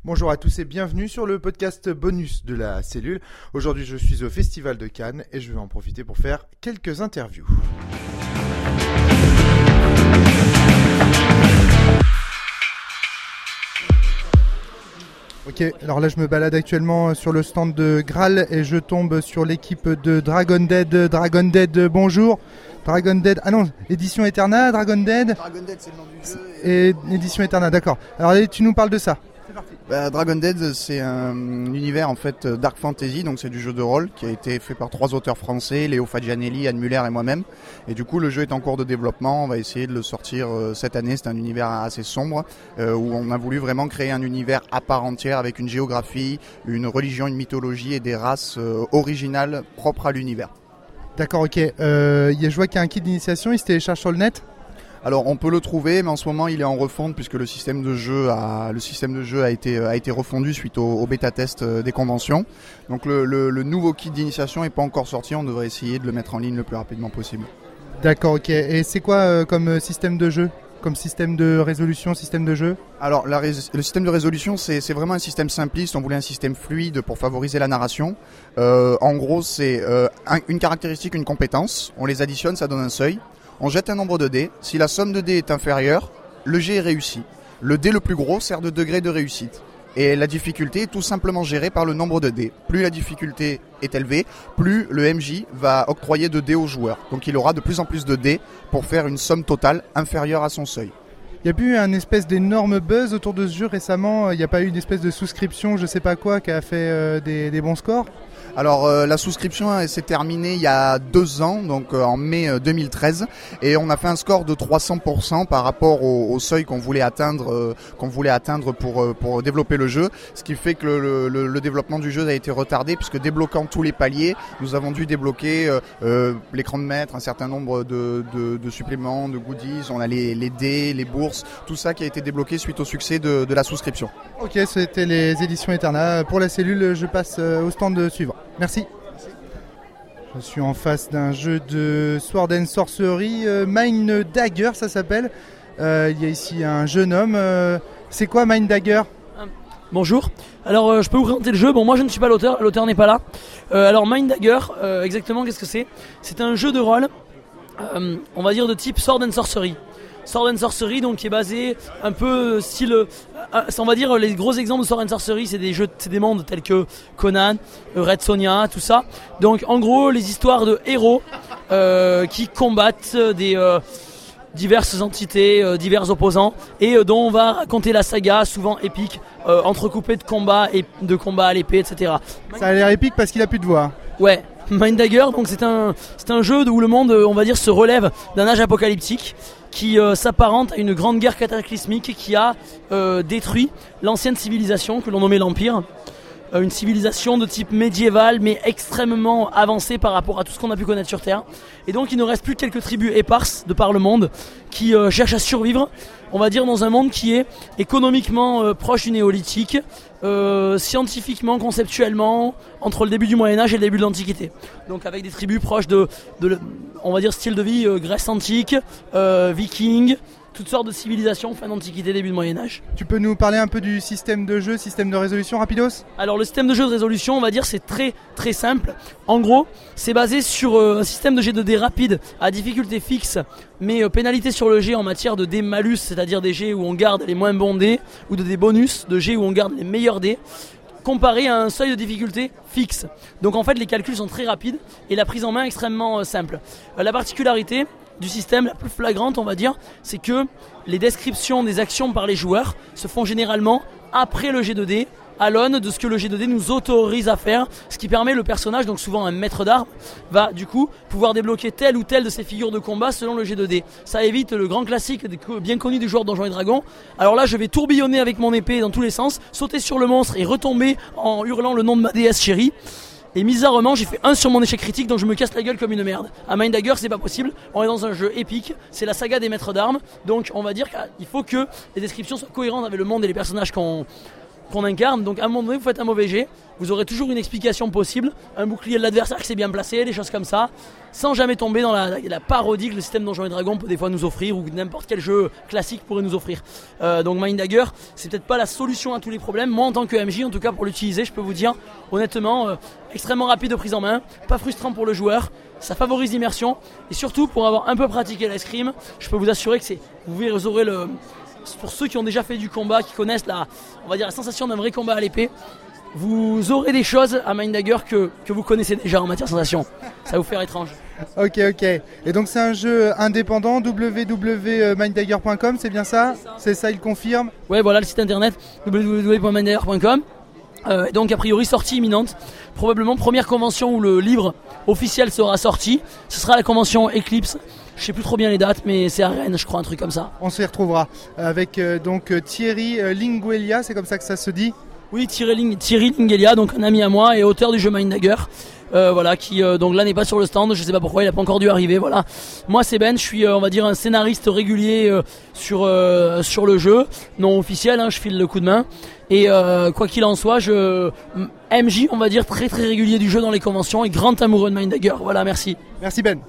Bonjour à tous et bienvenue sur le podcast bonus de la cellule. Aujourd'hui je suis au Festival de Cannes et je vais en profiter pour faire quelques interviews. Ok, alors là je me balade actuellement sur le stand de Graal et je tombe sur l'équipe de Dragon Dead. Dragon Dead, bonjour. Dragon Dead, ah non, édition Eterna, Dragon Dead. Dragon Dead c'est le nom du jeu. Et édition Eterna, d'accord. Alors allez, tu nous parles de ça. C'est parti. Dragon Dead c'est un univers en fait dark fantasy, donc c'est du jeu de rôle qui a été fait par 3 auteurs français, Léo Fagianelli, Anne Muller et moi-même. Et du coup le jeu est en cours de développement, on va essayer de le sortir cette année. C'est un univers assez sombre où on a voulu vraiment créer un univers à part entière avec une géographie, une religion, une mythologie et des races originales propres à l'univers. D'accord, ok. Je vois qu'il y a un kit d'initiation, il se télécharge sur le net. Alors on peut le trouver, mais en ce moment il est en refonte puisque le système de jeu a été refondu suite au bêta test des conventions. Donc le nouveau kit d'initiation n'est pas encore sorti, on devrait essayer de le mettre en ligne le plus rapidement possible. D'accord, ok. Et c'est quoi comme système de jeu ? Comme système de résolution, système de jeu ? Alors le système de résolution c'est vraiment un système simpliste, on voulait un système fluide pour favoriser la narration. En gros c'est une caractéristique, une compétence, on les additionne, ça donne un seuil. On jette un nombre de dés, si la somme de dés est inférieure, le jet est réussi. Le dé le plus gros sert de degré de réussite. Et la difficulté est tout simplement gérée par le nombre de dés. Plus la difficulté est élevée, plus le MJ va octroyer de dés au joueur. Donc il aura de plus en plus de dés pour faire une somme totale inférieure à son seuil. Il n'y a pas eu un espèce d'énorme buzz autour de ce jeu récemment ? Il n'y a pas eu une espèce de souscription, je sais pas quoi, qui a fait des bons scores ? Alors la souscription s'est terminée il y a 2 ans, donc en mai 2013, et on a fait un score de 300% par rapport au seuil qu'on voulait atteindre pour développer le jeu, ce qui fait que le développement du jeu a été retardé puisque débloquant tous les paliers, nous avons dû débloquer l'écran de maître, un certain nombre de suppléments, de goodies, on a les dés, les bourses, tout ça qui a été débloqué suite au succès de la souscription. Ok, c'était les éditions Eterna. Pour la cellule, je passe au stand suivant. Merci. Je suis en face d'un jeu de Sword and Sorcery, Mind Dagger ça s'appelle. Il y a ici un jeune homme. C'est quoi Mind Dagger ? Bonjour. Alors je peux vous présenter le jeu. Bon, moi je ne suis pas l'auteur n'est pas là. Alors Mind Dagger, exactement qu'est-ce que c'est ? C'est un jeu de rôle, on va dire de type Sword and Sorcery. Sword and Sorcery, donc qui est basé un peu style, on va dire les gros exemples de Sword and Sorcery, c'est des mondes tels que Conan, Red Sonja, tout ça. Donc en gros les histoires de héros qui combattent des diverses entités, divers opposants, et dont on va raconter la saga, souvent épique, entrecoupée de combats à l'épée, etc. Ça a l'air épique parce qu'il a plus de voix. Ouais. Mind Dagger, donc c'est un jeu où le monde, on va dire, se relève d'un âge apocalyptique qui s'apparente à une grande guerre cataclysmique qui a détruit l'ancienne civilisation que l'on nommait l'Empire. Une civilisation de type médiéval mais extrêmement avancée par rapport à tout ce qu'on a pu connaître sur Terre. Et donc il ne reste plus que quelques tribus éparses de par le monde qui cherchent à survivre, on va dire, dans un monde qui est économiquement proche du néolithique, scientifiquement, conceptuellement, entre le début du Moyen-Âge et le début de l'Antiquité. Donc avec des tribus proches de on va dire, style de vie Grèce antique, viking, toutes sortes de civilisations, fin d'Antiquité, début de Moyen-Âge. Tu peux nous parler un peu du système de jeu, système de résolution, rapidos ? Alors le système de jeu de résolution, on va dire, c'est très très simple. En gros, c'est basé sur un système de jet de dés rapide à difficulté fixe, mais pénalité sur le jet en matière de dés malus, c'est-à-dire des jets où on garde les moins bons dés, ou de des bonus, de jets où on garde les meilleurs dés, comparé à un seuil de difficulté fixe. Donc en fait, les calculs sont très rapides et la prise en main extrêmement simple. La particularité du système, la plus flagrante, on va dire, c'est que les descriptions des actions par les joueurs se font généralement après le jet de dés, à l'aune de ce que le jet de dés nous autorise à faire, ce qui permet le personnage, donc souvent un maître d'armes, va du coup pouvoir débloquer telle ou telle de ses figures de combat selon le jet de dés. Ça évite le grand classique bien connu du joueur Donjons et Dragons. Alors là, je vais tourbillonner avec mon épée dans tous les sens, sauter sur le monstre et retomber en hurlant le nom de ma déesse chérie. Et bizarrement, j'ai fait 1 sur mon échec critique, donc je me casse la gueule comme une merde. À Mind Dagger, c'est pas possible. On est dans un jeu épique, c'est la saga des maîtres d'armes. Donc on va dire qu'il faut que les descriptions soient cohérentes avec le monde et les personnages qu'on qu'on incarne. Donc à un moment donné, vous faites un mauvais jet, vous aurez toujours une explication possible, un bouclier de l'adversaire qui s'est bien placé, des choses comme ça, sans jamais tomber dans la parodie que le système Donjons et Dragons peut des fois nous offrir, ou que n'importe quel jeu classique pourrait nous offrir. Donc Mind Dagger, c'est peut-être pas la solution à tous les problèmes. Moi en tant que MJ, en tout cas pour l'utiliser, je peux vous dire honnêtement, extrêmement rapide de prise en main, pas frustrant pour le joueur, ça favorise l'immersion, et surtout pour avoir un peu pratiqué l'escrime, je peux vous assurer que vous aurez pour ceux qui ont déjà fait du combat, qui connaissent la sensation d'un vrai combat à l'épée, vous aurez des choses à Mind Dagger que vous connaissez déjà en matière de sensation. Ça va vous faire étrange. Ok. Et donc c'est un jeu indépendant, www.minddagger.com, c'est bien ça ? C'est ça, il confirme ? Ouais, voilà le site internet www.minddagger.com. Et donc a priori sortie imminente. Probablement première convention où le livre officiel sera sorti. Ce sera la convention Eclipse. Je sais plus trop bien les dates, mais c'est à Rennes, je crois, un truc comme ça. On s'y retrouvera avec donc Thierry Linguelia, c'est comme ça que ça se dit ? Oui, Thierry Linguelia, donc un ami à moi et auteur du jeu Mind Dagger. Qui donc là n'est pas sur le stand, je sais pas pourquoi, il a pas encore dû arriver, voilà. Moi c'est Ben, je suis on va dire un scénariste régulier sur le jeu, non officiel, je file le coup de main. Et quoi qu'il en soit, MJ, on va dire très très régulier du jeu dans les conventions et grand amoureux de Mind Dagger. Voilà, merci. Merci Ben.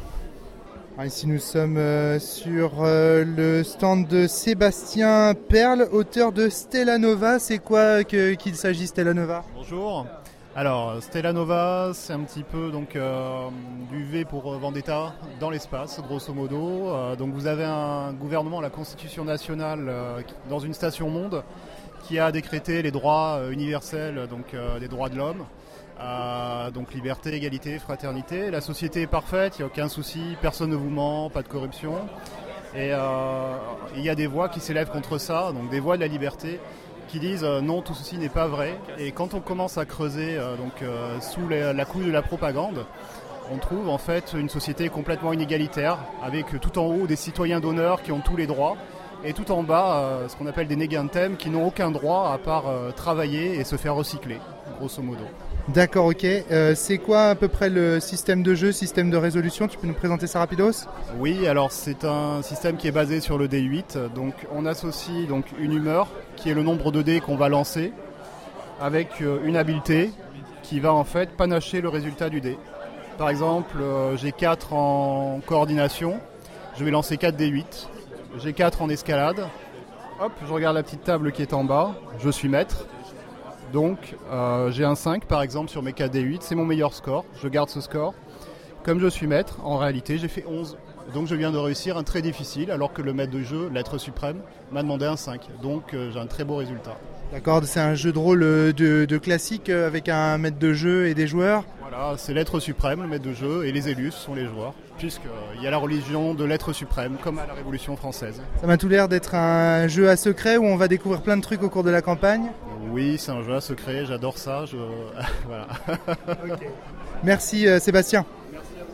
Ici nous sommes sur le stand de Sébastien Perle, auteur de Stella Nova. C'est quoi qu'il s'agit Stella Nova ? Bonjour. Alors Stella Nova, c'est un petit peu du V pour Vendetta dans l'espace, grosso modo. Donc vous avez un gouvernement, la Constitution nationale, dans une station monde, qui a décrété les droits universels, des droits de l'homme. Donc liberté, égalité, fraternité. La société est parfaite, il n'y a aucun souci, personne ne vous ment, pas de corruption. Et il y a des voix qui s'élèvent contre ça, donc des voix de la liberté, qui disent non, tout ceci n'est pas vrai. Et quand on commence à creuser sous la couche de la propagande, on trouve en fait une société complètement inégalitaire, avec tout en haut des citoyens d'honneur qui ont tous les droits, et tout en bas ce qu'on appelle des négantem qui n'ont aucun droit à part travailler et se faire recycler, grosso modo. D'accord, ok. C'est quoi à peu près le système de jeu, système de résolution ? Tu peux nous présenter ça rapidos ? Oui, alors c'est un système qui est basé sur le D8. Donc on associe une humeur, qui est le nombre de dés qu'on va lancer, avec une habileté qui va en fait panacher le résultat du dé. Par exemple, j'ai 4 en coordination, je vais lancer 4 D8. J'ai 4 en escalade. Hop, je regarde la petite table qui est en bas, je suis maître. Donc j'ai un 5 par exemple sur mes 4 D8, c'est mon meilleur score, je garde ce score. Comme je suis maître, en réalité j'ai fait 11. Donc je viens de réussir un très difficile alors que le maître de jeu, l'être suprême, m'a demandé un 5. Donc j'ai un très beau résultat. D'accord, c'est un jeu de rôle de classique avec un maître de jeu et des joueurs. Voilà, c'est l'être suprême, le maître de jeu, et les élus sont les joueurs, puisqu'il y a la religion de l'être suprême, comme à la Révolution française. Ça m'a tout l'air d'être un jeu à secret où on va découvrir plein de trucs au cours de la campagne. Oui, c'est un jeu à secret, j'adore ça. Voilà. Okay. Merci Sébastien. Merci à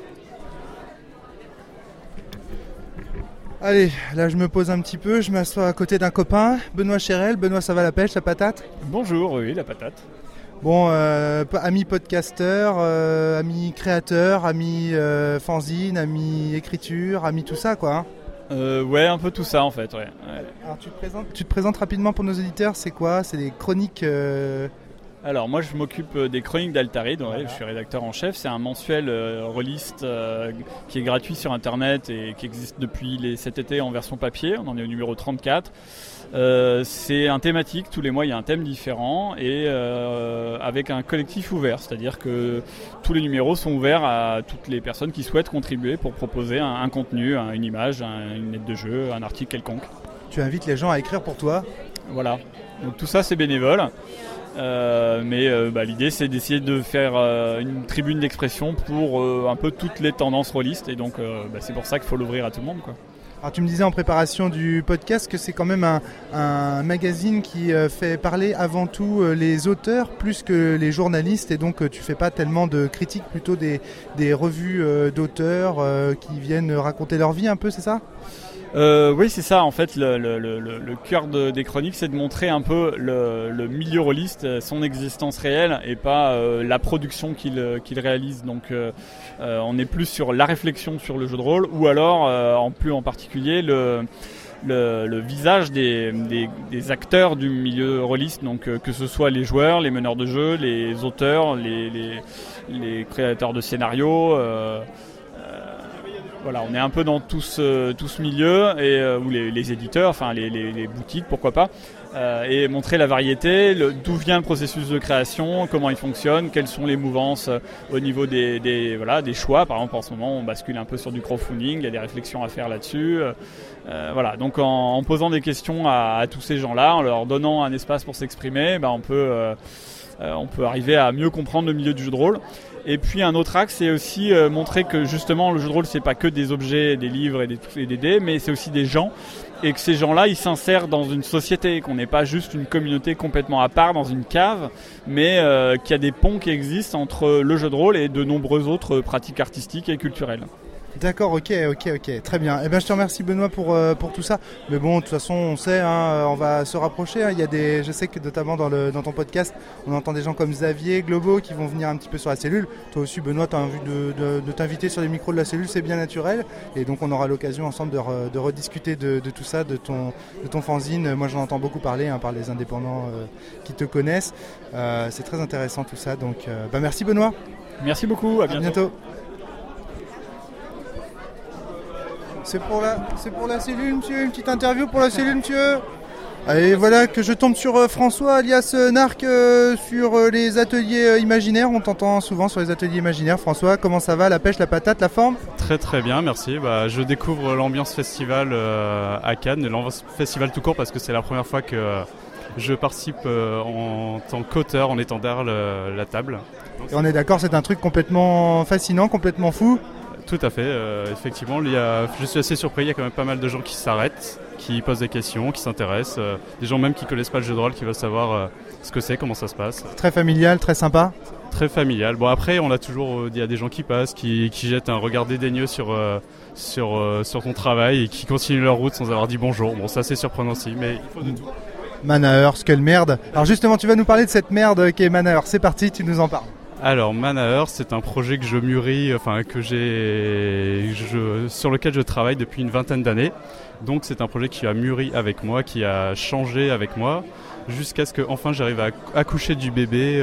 vous. Allez, là je me pose un petit peu, je m'assois à côté d'un copain, Benoît Chérel. Benoît, ça va la pêche, la patate ? Bonjour, oui, la patate. Bon, ami podcasteur, ami créateur, ami fanzine, ami écriture, ami tout ça quoi. Ouais, un peu tout ça en fait, ouais. Alors tu te présentes rapidement pour nos auditeurs, c'est quoi ? C'est des chroniques Alors moi je m'occupe des chroniques d'Altaride, ouais, je suis rédacteur en chef, c'est un mensuel rôliste qui est gratuit sur internet et qui existe depuis cet été en version papier, on en est au numéro 34. C'est un thématique, tous les mois il y a un thème différent et avec un collectif ouvert, c'est-à-dire que tous les numéros sont ouverts à toutes les personnes qui souhaitent contribuer pour proposer un contenu, une image, une aide de jeu, un article quelconque. Tu invites les gens à écrire pour toi ? Voilà, donc tout ça c'est bénévole. Mais l'idée c'est d'essayer de faire une tribune d'expression pour un peu toutes les tendances rôlistes et donc c'est pour ça qu'il faut l'ouvrir à tout le monde quoi. Alors tu me disais en préparation du podcast que c'est quand même un magazine qui fait parler avant tout les auteurs plus que les journalistes et donc tu fais pas tellement de critiques, plutôt des revues d'auteurs qui viennent raconter leur vie un peu, c'est ça ? Oui, c'est ça. En fait, le cœur des chroniques, c'est de montrer un peu le milieu rôliste, son existence réelle, et pas la production qu'il réalise. Donc, on est plus sur la réflexion sur le jeu de rôle, ou alors, en particulier, le visage des acteurs du milieu rôliste, donc que ce soit les joueurs, les meneurs de jeu, les auteurs, les créateurs de scénarios. Voilà, on est un peu dans tout ce milieu, ou les éditeurs, enfin les boutiques, pourquoi pas, et montrer la variété, d'où vient le processus de création, comment il fonctionne, quelles sont les mouvances au niveau des choix. Par exemple, en ce moment, on bascule un peu sur du crowdfunding, il y a des réflexions à faire là-dessus. Voilà, donc en posant des questions à tous ces gens-là, en leur donnant un espace pour s'exprimer, on peut arriver à mieux comprendre le milieu du jeu de rôle. Et puis un autre axe, c'est aussi montrer que justement le jeu de rôle, c'est pas que des objets, des livres et des dés, mais c'est aussi des gens, et que ces gens-là, ils s'insèrent dans une société, qu'on n'est pas juste une communauté complètement à part dans une cave, mais qu'il y a des ponts qui existent entre le jeu de rôle et de nombreuses autres pratiques artistiques et culturelles. D'accord, ok, très bien. Eh ben, je te remercie Benoît pour tout ça. Mais bon, de toute façon, on sait, on va se rapprocher. Il y a je sais que notamment dans ton podcast, on entend des gens comme Xavier, Globo, qui vont venir un petit peu sur la cellule. Toi aussi, Benoît, tu as envie de t'inviter sur les micros de la cellule, c'est bien naturel. Et donc, on aura l'occasion ensemble de rediscuter de tout ça, de ton fanzine. Moi, j'en entends beaucoup parler, par les indépendants qui te connaissent. C'est très intéressant tout ça. Donc, merci Benoît. Merci beaucoup, à bientôt. C'est pour la cellule, monsieur. Une petite interview pour la cellule, monsieur. Et voilà que je tombe sur François alias Narc sur les ateliers imaginaires. On t'entend souvent sur les ateliers imaginaires. François, comment ça va? La pêche, la patate, la forme? Très très bien, merci. Je découvre l'ambiance festival à Cannes, l'ambiance festival tout court, parce que c'est la première fois que je participe en tant qu'auteur, en étant derrière la table. Et on est d'accord, c'est un truc complètement fascinant, complètement fou. Tout à fait, effectivement, je suis assez surpris, il y a quand même pas mal de gens qui s'arrêtent, qui posent des questions, qui s'intéressent, des gens même qui ne connaissent pas le jeu de rôle, qui veulent savoir ce que c'est, comment ça se passe. Très familial, très sympa. Très familial. Bon, après, on a toujours, il y a des gens qui passent, qui jettent un regard dédaigneux sur ton travail et qui continuent leur route sans avoir dit bonjour. Bon, c'est assez surprenant aussi, mais il faut de tout. Manaeurst, quelle merde. Alors justement, tu vas nous parler de cette merde qui est Manaeurst. C'est parti, tu nous en parles. Alors Manaeurst, c'est un projet que je mûris, sur lequel je travaille depuis une vingtaine d'années. Donc c'est un projet qui a mûri avec moi, qui a changé avec moi, jusqu'à ce que enfin j'arrive à accoucher du bébé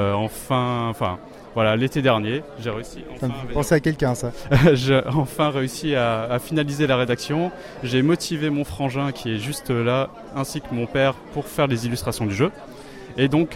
l'été dernier. J'ai réussi. Pensez à quelqu'un, ça. J'ai enfin réussi à finaliser la rédaction. J'ai motivé mon frangin qui est juste là, ainsi que mon père, pour faire les illustrations du jeu. Et donc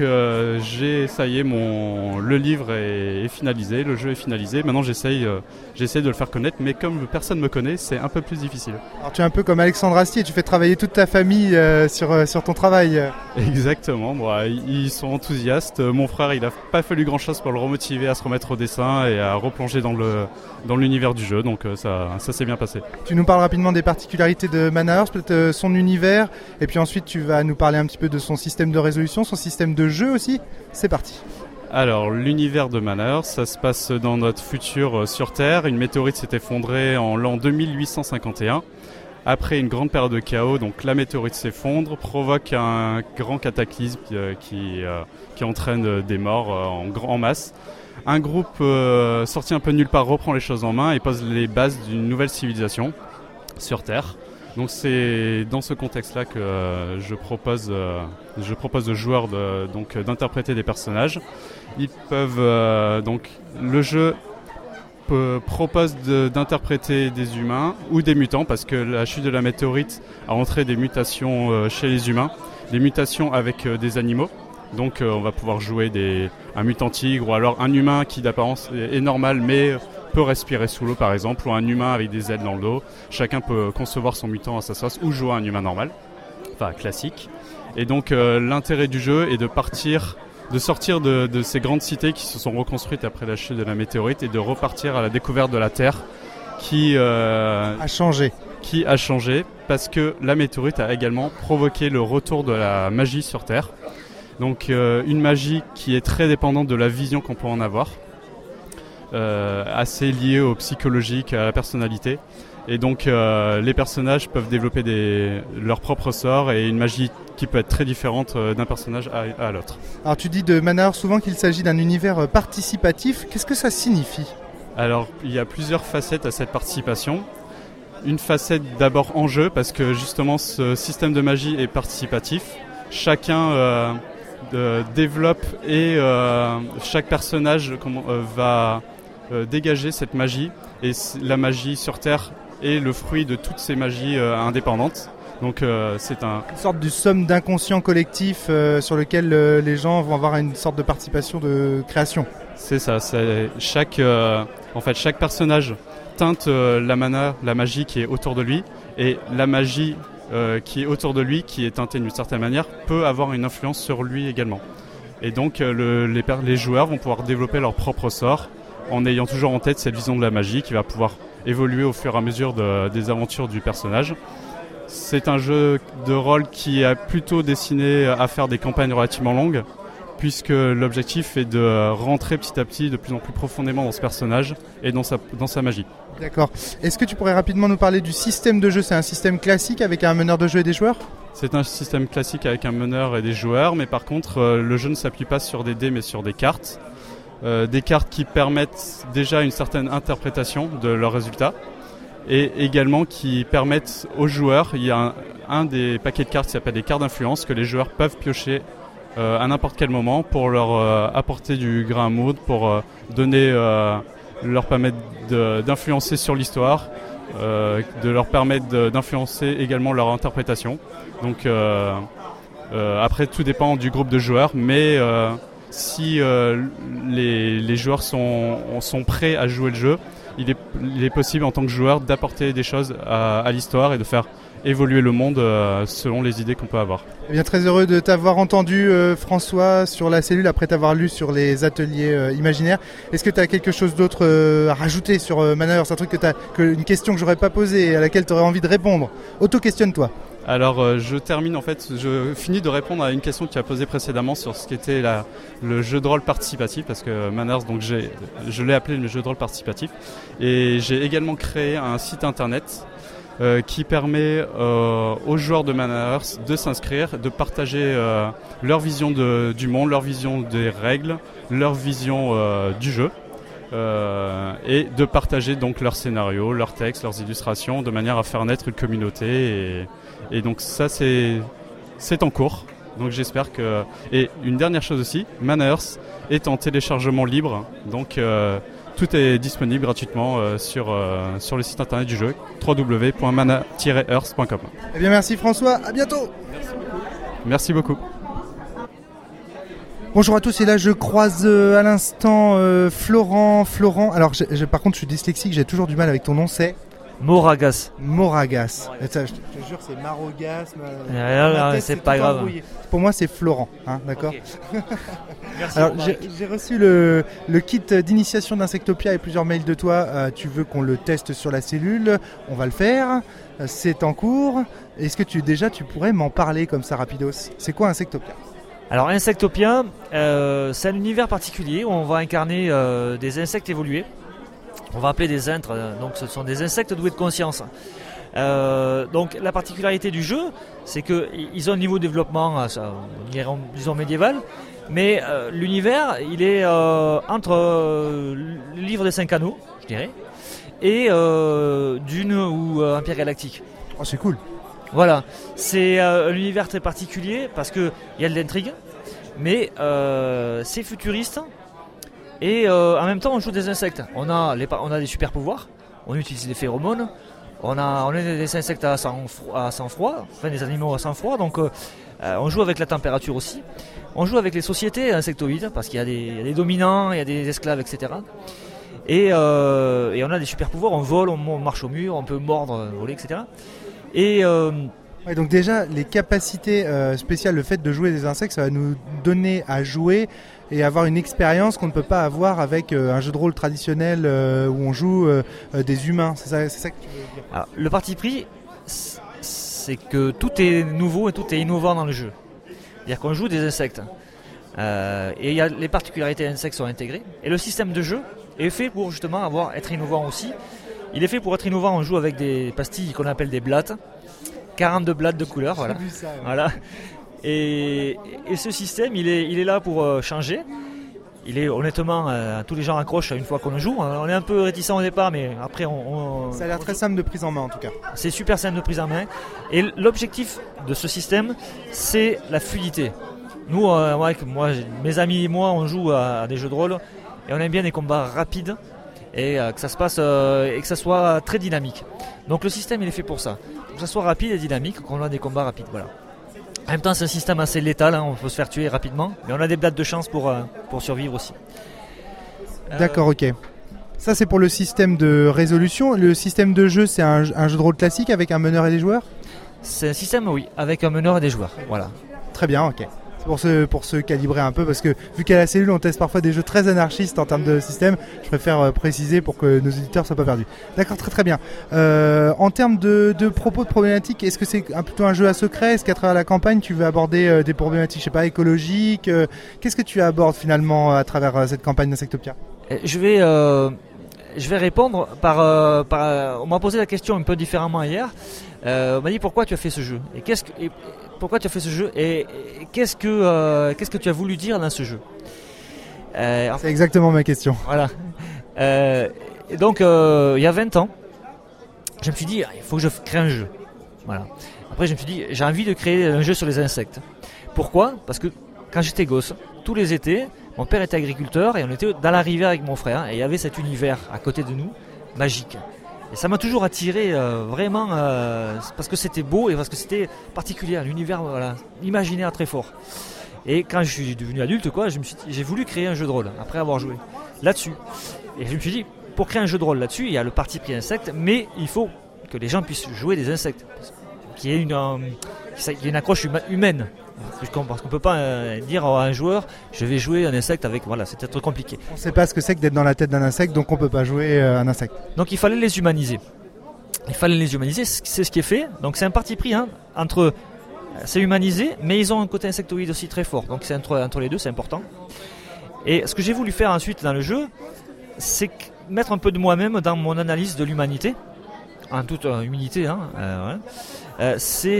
ça y est, le livre est finalisé, le jeu est finalisé. Maintenant j'essaye de le faire connaître, mais comme personne ne me connaît, c'est un peu plus difficile. Alors tu es un peu comme Alexandre Astier, tu fais travailler toute ta famille sur ton travail. Exactement, ils sont enthousiastes. Mon frère, il n'a pas fallu grand chose pour le remotiver à se remettre au dessin et à replonger dans l'univers du jeu, donc ça s'est bien passé. Tu nous parles rapidement des particularités de Manaeurst, peut-être son univers, et puis ensuite tu vas nous parler un petit peu de son système de résolution, son système de jeu aussi. C'est parti. Alors, l'univers de Manaeurst, ça se passe dans notre futur sur Terre. Une météorite s'est effondrée en l'an 2851. Après une grande période de chaos, donc la météorite s'effondre, provoque un grand cataclysme qui entraîne des morts en masse. Un groupe sorti un peu de nulle part reprend les choses en main et pose les bases d'une nouvelle civilisation sur Terre. Donc c'est dans ce contexte-là que je propose aux joueurs d'interpréter des personnages. Ils peuvent le jeu propose d'interpréter des humains ou des mutants, parce que la chute de la météorite a entraîné des mutations chez les humains, des mutations avec des animaux. Donc on va pouvoir jouer un mutant tigre, ou alors un humain qui d'apparence est normal mais peut respirer sous l'eau par exemple, ou un humain avec des ailes dans le dos. Chacun peut concevoir son mutant à sa sauce ou jouer un humain normal, enfin classique. Et donc l'intérêt du jeu est de sortir de ces grandes cités qui se sont reconstruites après la chute de la météorite et de repartir à la découverte de la Terre qui a changé parce que la météorite a également provoqué le retour de la magie sur Terre. Donc une magie qui est très dépendante de la vision qu'on peut en avoir, assez liée au psychologique, à la personnalité. Et donc les personnages peuvent développer leur propre sort et une magie qui peut être très différente d'un personnage à l'autre. Alors tu dis de Manaeurst souvent qu'il s'agit d'un univers participatif. Qu'est-ce que ça signifie ? Alors il y a plusieurs facettes à cette participation. une facette d'abord en jeu, parce que justement ce système de magie est participatif. Chacun développe et chaque personnage va dégager cette magie, et la magie sur Terre est le fruit de toutes ces magies indépendantes. Donc c'est une sorte de somme d'inconscient collectif sur lequel les gens vont avoir une sorte de participation de création. C'est ça, chaque personnage teinte la magie qui est autour de lui, et la magie qui est autour de lui, qui est teintée d'une certaine manière, peut avoir une influence sur lui également. Et donc les joueurs vont pouvoir développer leur propre sort en ayant toujours en tête cette vision de la magie qui va pouvoir évoluer au fur et à mesure des aventures du personnage. C'est un jeu de rôle qui est plutôt destiné à faire des campagnes relativement longues, puisque l'objectif est de rentrer petit à petit de plus en plus profondément dans ce personnage et dans sa magie. D'accord. Est-ce que tu pourrais rapidement nous parler du système de jeu ? C'est un système classique avec un meneur de jeu et des joueurs ? C'est un système classique avec un meneur et des joueurs, mais par contre le jeu ne s'appuie pas sur des dés mais sur des cartes. Des cartes qui permettent déjà une certaine interprétation de leurs résultats, et également qui permettent aux joueurs, il y a un des paquets de cartes qui s'appelle des cartes d'influence que les joueurs peuvent piocher à n'importe quel moment pour leur apporter du grain à moudre, pour leur permettre d'influencer sur l'histoire, de leur permettre d'influencer également leur interprétation. Donc après tout dépend du groupe de joueurs, mais si les joueurs sont prêts à jouer le jeu, il est possible en tant que joueur d'apporter des choses à l'histoire et de faire évoluer le monde selon les idées qu'on peut avoir. Eh bien, très heureux de t'avoir entendu François sur la cellule après t'avoir lu sur les ateliers imaginaires. Est-ce que tu as quelque chose d'autre à rajouter sur Manaverse, un truc une question que j'aurais pas posée et à laquelle tu aurais envie de répondre ? Auto-questionne-toi. Alors je finis de répondre à une question que tu as posée précédemment sur ce qu'était le jeu de rôle participatif, parce que Manaverse, donc je l'ai appelé le jeu de rôle participatif, et j'ai également créé un site internet qui permet aux joueurs de Manaverse de s'inscrire, de partager leur vision du monde, leur vision des règles, leur vision du jeu. Et de partager donc leurs scénarios, leurs textes, leurs illustrations, de manière à faire naître une communauté, et donc ça c'est en cours. Donc j'espère que... Et une dernière chose aussi, Manaverse est en téléchargement libre, donc tout est disponible gratuitement sur le site internet du jeu, www.mana-earth.com. Eh bien merci François, à bientôt. Merci beaucoup. Bonjour à tous, et là je croise à l'instant Florent. Alors par contre je suis dyslexique, j'ai toujours du mal avec ton nom, c'est Moragas. Ça, je te jure c'est Marogasme. C'est pas grave. Embrouillé. Pour moi c'est Florent, hein, d'accord. Okay. Merci. Alors j'ai reçu le kit d'initiation d'Insectopia et plusieurs mails de toi. Tu veux qu'on le teste sur la cellule ? On va le faire. C'est en cours. Est-ce que tu pourrais m'en parler comme ça rapidos ? C'est quoi Insectopia ? Alors Insectopia, c'est un univers particulier où on va incarner des insectes évolués. On va appeler des intres, donc ce sont des insectes doués de conscience. Donc la particularité du jeu, c'est qu'ils ont un niveau de développement, disons médiéval, mais l'univers, il est entre le livre des 5 anneaux, je dirais, et Dune ou Empire Galactique. Oh, c'est cool. Voilà, c'est un univers très particulier parce qu'il y a de l'intrigue, mais c'est futuriste. Et en même temps on joue des insectes. On a des super pouvoirs, on utilise des phéromones, on a des insectes à sang-froid, enfin des animaux à sang-froid, donc on joue avec la température aussi. On joue avec les sociétés insectoïdes parce qu'il y a des dominants, il y a des esclaves, etc. Et on a des super pouvoirs, on vole, on marche au mur, on peut mordre, voler, etc. Et ouais, donc déjà les capacités spéciales, le fait de jouer des insectes, ça va nous donner à jouer et avoir une expérience qu'on ne peut pas avoir avec un jeu de rôle traditionnel où on joue des humains. C'est ça que tu veux dire ? Alors, le parti pris, c'est que tout est nouveau et tout est innovant dans le jeu. C'est-à-dire qu'on joue des insectes. Et les particularités des insectes sont intégrées. Et le système de jeu est fait pour justement être innovant aussi. Il est fait pour être innovant, on joue avec des pastilles qu'on appelle des blattes. 42 blattes de couleur, voilà. J'ai vu ça, ouais. Voilà. Et ce système, il est là pour changer. il est honnêtement, tous les gens accrochent une fois qu'on le joue. On est un peu réticent au départ, mais après ça a l'air très simple de prise en main en tout cas. C'est super simple de prise en main. Et l'objectif de ce système, c'est la fluidité. Nous, moi, mes amis et moi, on joue à des jeux de rôle et on aime bien des combats rapides et que ça se passe et que ça soit très dynamique. Donc le système, il est fait pour ça, que ça soit rapide et dynamique, qu'on a des combats rapides. Voilà. En même temps, c'est un système assez létal, on peut se faire tuer rapidement, mais on a des dates de chance pour survivre aussi. D'accord, ok. Ça, c'est pour le système de résolution. Le système de jeu, c'est un jeu de rôle classique avec un meneur et des joueurs ? C'est un système, oui, avec un meneur et des joueurs. Voilà. Très bien, ok. Pour se calibrer un peu, parce que vu qu'à la cellule on teste parfois des jeux très anarchistes en termes de système, je préfère préciser pour que nos auditeurs soient pas perdus. D'accord, très très bien. En termes de propos de problématiques, est-ce que c'est plutôt un jeu à secret ? Est-ce qu'à travers la campagne tu veux aborder des problématiques, je sais pas, écologiques ? Qu'est-ce que tu abordes finalement à travers cette campagne d'Insectopia ? Je vais répondre on m'a posé la question un peu différemment hier. On m'a dit pourquoi tu as fait ce jeu pourquoi tu as fait ce jeu et qu'est-ce que tu as voulu dire dans ce jeu. C'est exactement ma question. Voilà. Et donc il y a 20 ans, je me suis dit il faut que je crée un jeu. Voilà. Après je me suis dit j'ai envie de créer un jeu sur les insectes. Pourquoi ? Parce que quand j'étais gosse, tous les étés, mon père était agriculteur et on était dans la rivière avec mon frère et il y avait cet univers à côté de nous, magique. Et ça m'a toujours attiré vraiment parce que c'était beau et parce que c'était particulier, l'univers, voilà, imaginaire très fort. Et quand je suis devenu adulte, j'ai voulu créer un jeu de rôle après avoir joué là-dessus. Et je me suis dit, pour créer un jeu de rôle là-dessus, il y a le parti pris insectes, mais il faut que les gens puissent jouer des insectes, qu'il y ait une accroche humaine. Parce qu'on ne peut pas dire à un joueur je vais jouer un insecte avec. Voilà, c'est trop compliqué. On ne sait pas ce que c'est que d'être dans la tête d'un insecte, donc on ne peut pas jouer un insecte. Donc il fallait les humaniser. C'est ce qui est fait. Donc c'est un parti pris entre. C'est humanisé, mais ils ont un côté insectoïde aussi très fort. Donc c'est entre les deux, c'est important. Et ce que j'ai voulu faire ensuite dans le jeu, c'est mettre un peu de moi-même dans mon analyse de l'humanité, en toute humilité. C'est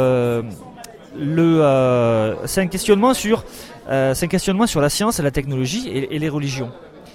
un questionnement sur la science et la technologie et les religions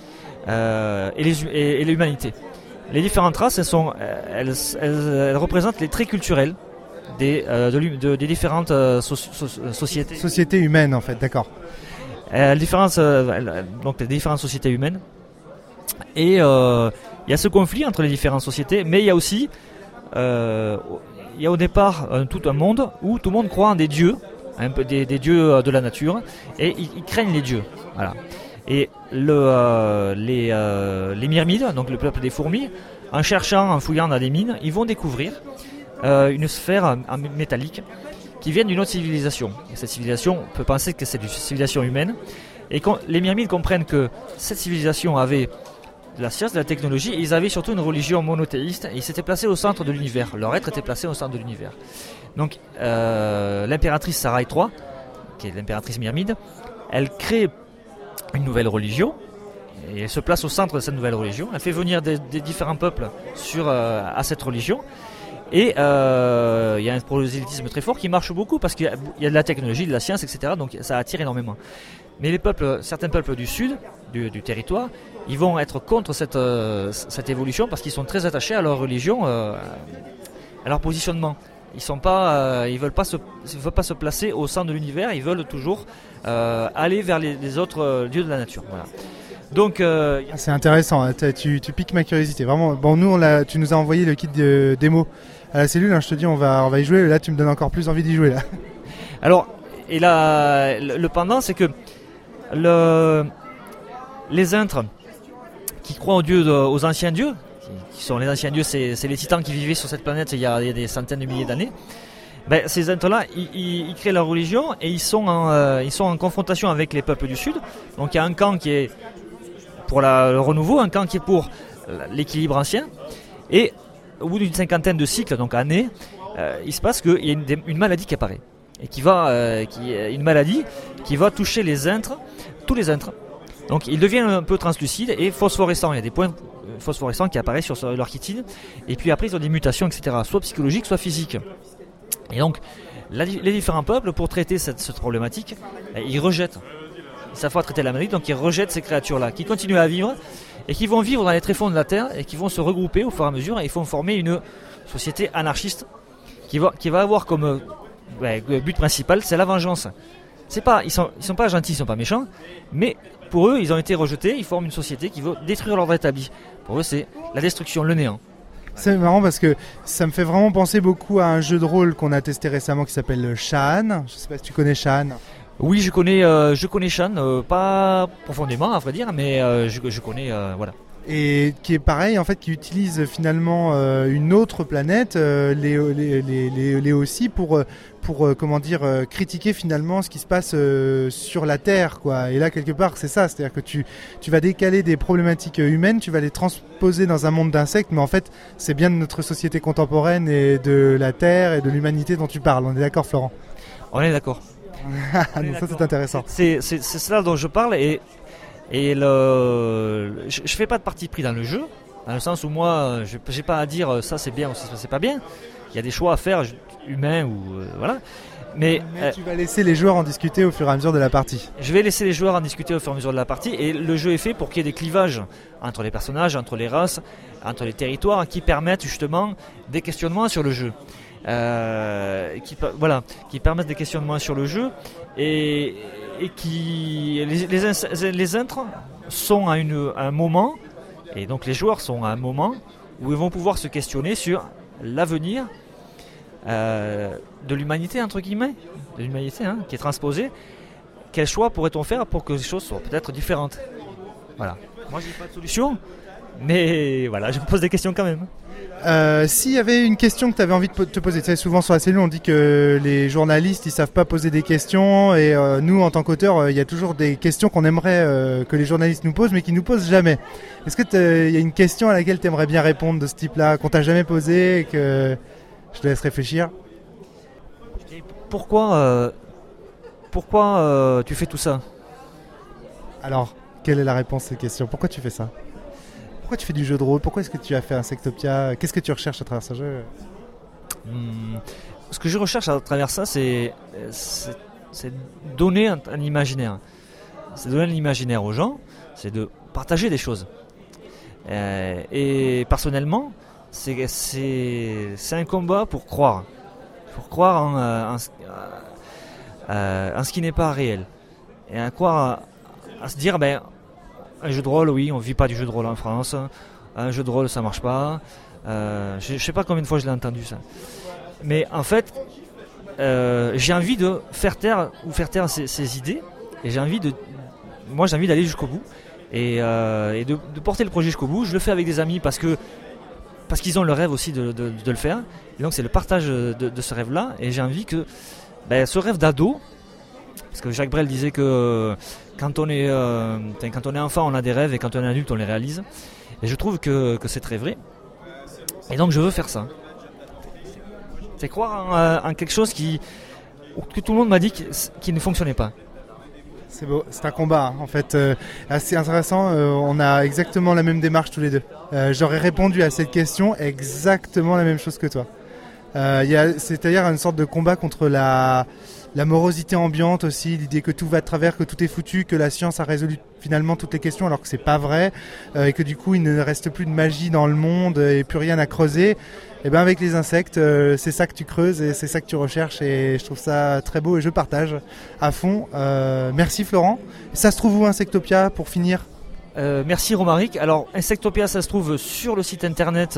et l'humanité. Les différentes races, elles représentent les traits culturels des différentes sociétés. Sociétés humaines en fait, d'accord. Donc les différentes sociétés humaines. Et il y a ce conflit entre les différentes sociétés, mais il y a aussi il y a au départ tout un monde où tout le monde croit en des dieux, des dieux de la nature, et ils craignent les dieux. Voilà. Et les myrmides, donc le peuple des fourmis, en cherchant, en fouillant dans des mines, ils vont découvrir une sphère métallique qui vient d'une autre civilisation. Et cette civilisation, on peut penser que c'est une civilisation humaine. Et quand les myrmides comprennent que cette civilisation avait de la science, de la technologie, et ils avaient surtout une religion monothéiste, et ils s'étaient placés au centre de l'univers. Leur être était placé au centre de l'univers. Donc l'impératrice Sarai III, qui est l'impératrice myrmide, elle crée une nouvelle religion, et elle se place au centre de cette nouvelle religion. Elle fait venir des différents peuples à cette religion, et il y a un prosélytisme très fort qui marche beaucoup, parce qu'il y a de la technologie, de la science, etc., donc ça attire énormément. Mais certains peuples du sud, du territoire, ils vont être contre cette évolution parce qu'ils sont très attachés à leur religion, à leur positionnement. Ils veulent pas se placer au centre de l'univers. Ils veulent toujours aller vers les autres dieux de la nature. Voilà. Donc c'est intéressant. Tu piques ma curiosité. Vraiment. Bon, nous tu nous as envoyé le kit de démo à la cellule. Je te dis on va y jouer. Là, tu me donnes encore plus envie d'y jouer là. Alors, et là, le pendant, c'est que les intres qui croient aux anciens dieux, qui sont les anciens dieux, c'est les titans qui vivaient sur cette planète il y a des centaines de milliers d'années. Ben, ces intres-là, ils créent leur religion et ils sont en confrontation avec les peuples du Sud. Donc il y a un camp qui est pour le renouveau, un camp qui est pour l'équilibre ancien. Et au bout d'une cinquantaine de cycles, donc années, il se passe qu'il y a une maladie qui apparaît. Et une maladie qui va toucher les intres, tous les intres. Donc ils deviennent un peu translucides et phosphorescents. Il y a des points phosphorescents qui apparaissent sur leur chitine. Et puis après ils ont des mutations, etc. Soit psychologiques, soit physiques. Et donc les différents peuples, pour traiter cette problématique, ils rejettent Ils savent pas traiter la maladie, donc ils rejettent ces créatures-là, qui continuent à vivre et qui vont vivre dans les tréfonds de la Terre et qui vont se regrouper au fur et à mesure et ils vont former une société anarchiste qui va avoir comme but principal, c'est la vengeance. Ils sont pas gentils, ils sont pas méchants, mais pour eux, ils ont été rejetés, ils forment une société qui veut détruire l'ordre établi. Pour eux, c'est la destruction, le néant. C'est marrant parce que ça me fait vraiment penser beaucoup à un jeu de rôle qu'on a testé récemment qui s'appelle Shaan. Je sais pas si tu connais Shaan. Oui, je connais Shaan, pas profondément à vrai dire, mais je connais, voilà. Et qui est pareil, en fait, qui utilise finalement une autre planète, les aussi, pour critiquer finalement ce qui se passe sur la Terre, quoi. Et là, quelque part, c'est ça, c'est-à-dire que tu vas décaler des problématiques humaines, tu vas les transposer dans un monde d'insectes, mais en fait, c'est bien de notre société contemporaine et de la Terre et de l'humanité dont tu parles. On est d'accord, Florent? On est d'accord. Donc ça, c'est intéressant. C'est cela dont je parle et je fais pas de parti pris dans le jeu, dans le sens où moi, j'ai pas à dire ça c'est bien ou ça c'est pas bien. Il y a des choix à faire humains ou voilà. Mais tu vas laisser les joueurs en discuter au fur et à mesure de la partie. Je vais laisser les joueurs en discuter au fur et à mesure de la partie et le jeu est fait pour qu'il y ait des clivages entre les personnages, entre les races, entre les territoires qui permettent justement des questionnements sur le jeu. Qui permettent des questionnements sur le jeu et qui les intres sont à un moment et donc les joueurs sont à un moment où ils vont pouvoir se questionner sur l'avenir de l'humanité entre guillemets, de l'humanité qui est transposée. Quel choix pourrait-on faire pour que les choses soient peut-être différentes? Voilà. Moi j'ai pas de solution, mais voilà, je me pose des questions quand même. S'il y avait une question que tu avais envie de te poser, tu sais, souvent sur la cellule on dit que les journalistes ils savent pas poser des questions et nous en tant qu'auteurs il y a toujours des questions qu'on aimerait que les journalistes nous posent mais qu'ils nous posent jamais. Est-ce que il y a une question à laquelle tu aimerais bien répondre de ce type-là qu'on t'a jamais posée et que je te laisse réfléchir? Pourquoi tu fais tout ça? Alors, quelle est la réponse à cette question? Pourquoi tu fais ça? Pourquoi tu fais du jeu de rôle? Pourquoi est-ce que tu as fait Insectopia? Qu'est-ce que tu recherches à travers ce jeu? Ce que je recherche à travers ça, c'est donner un imaginaire. C'est donner un imaginaire aux gens, c'est de partager des choses. Et personnellement, c'est un combat pour croire. Pour croire en ce qui n'est pas réel. Et à croire, à se dire, un jeu de rôle, oui, on ne vit pas du jeu de rôle en France. Un jeu de rôle, ça marche pas. Je ne sais pas combien de fois je l'ai entendu ça. Mais en fait, j'ai envie de faire taire ces idées. Et j'ai envie d'aller jusqu'au bout. Et de porter le projet jusqu'au bout. Je le fais avec des amis parce qu'ils ont le rêve aussi de le faire. Et donc c'est le partage de ce rêve-là. Et j'ai envie que ce rêve d'ado, parce que Jacques Brel disait que quand on est enfant, on a des rêves et quand on est adulte, on les réalise. Et je trouve que c'est très vrai. Et donc je veux faire ça. C'est croire en quelque chose que tout le monde m'a dit qui ne fonctionnait pas. C'est beau, c'est un combat en fait assez intéressant. On a exactement la même démarche tous les deux. J'aurais répondu à cette question exactement la même chose que toi. C'est-à-dire une sorte de combat contre la morosité ambiante aussi, l'idée que tout va de travers, que tout est foutu, que la science a résolu finalement toutes les questions alors que c'est pas vrai et que du coup il ne reste plus de magie dans le monde et plus rien à creuser. Et bien avec les insectes, c'est ça que tu creuses et c'est ça que tu recherches et je trouve ça très beau et je partage à fond. Merci Florent. Ça se trouve où Insectopia pour finir? Merci Romaric. Alors Insectopia, ça se trouve sur le site internet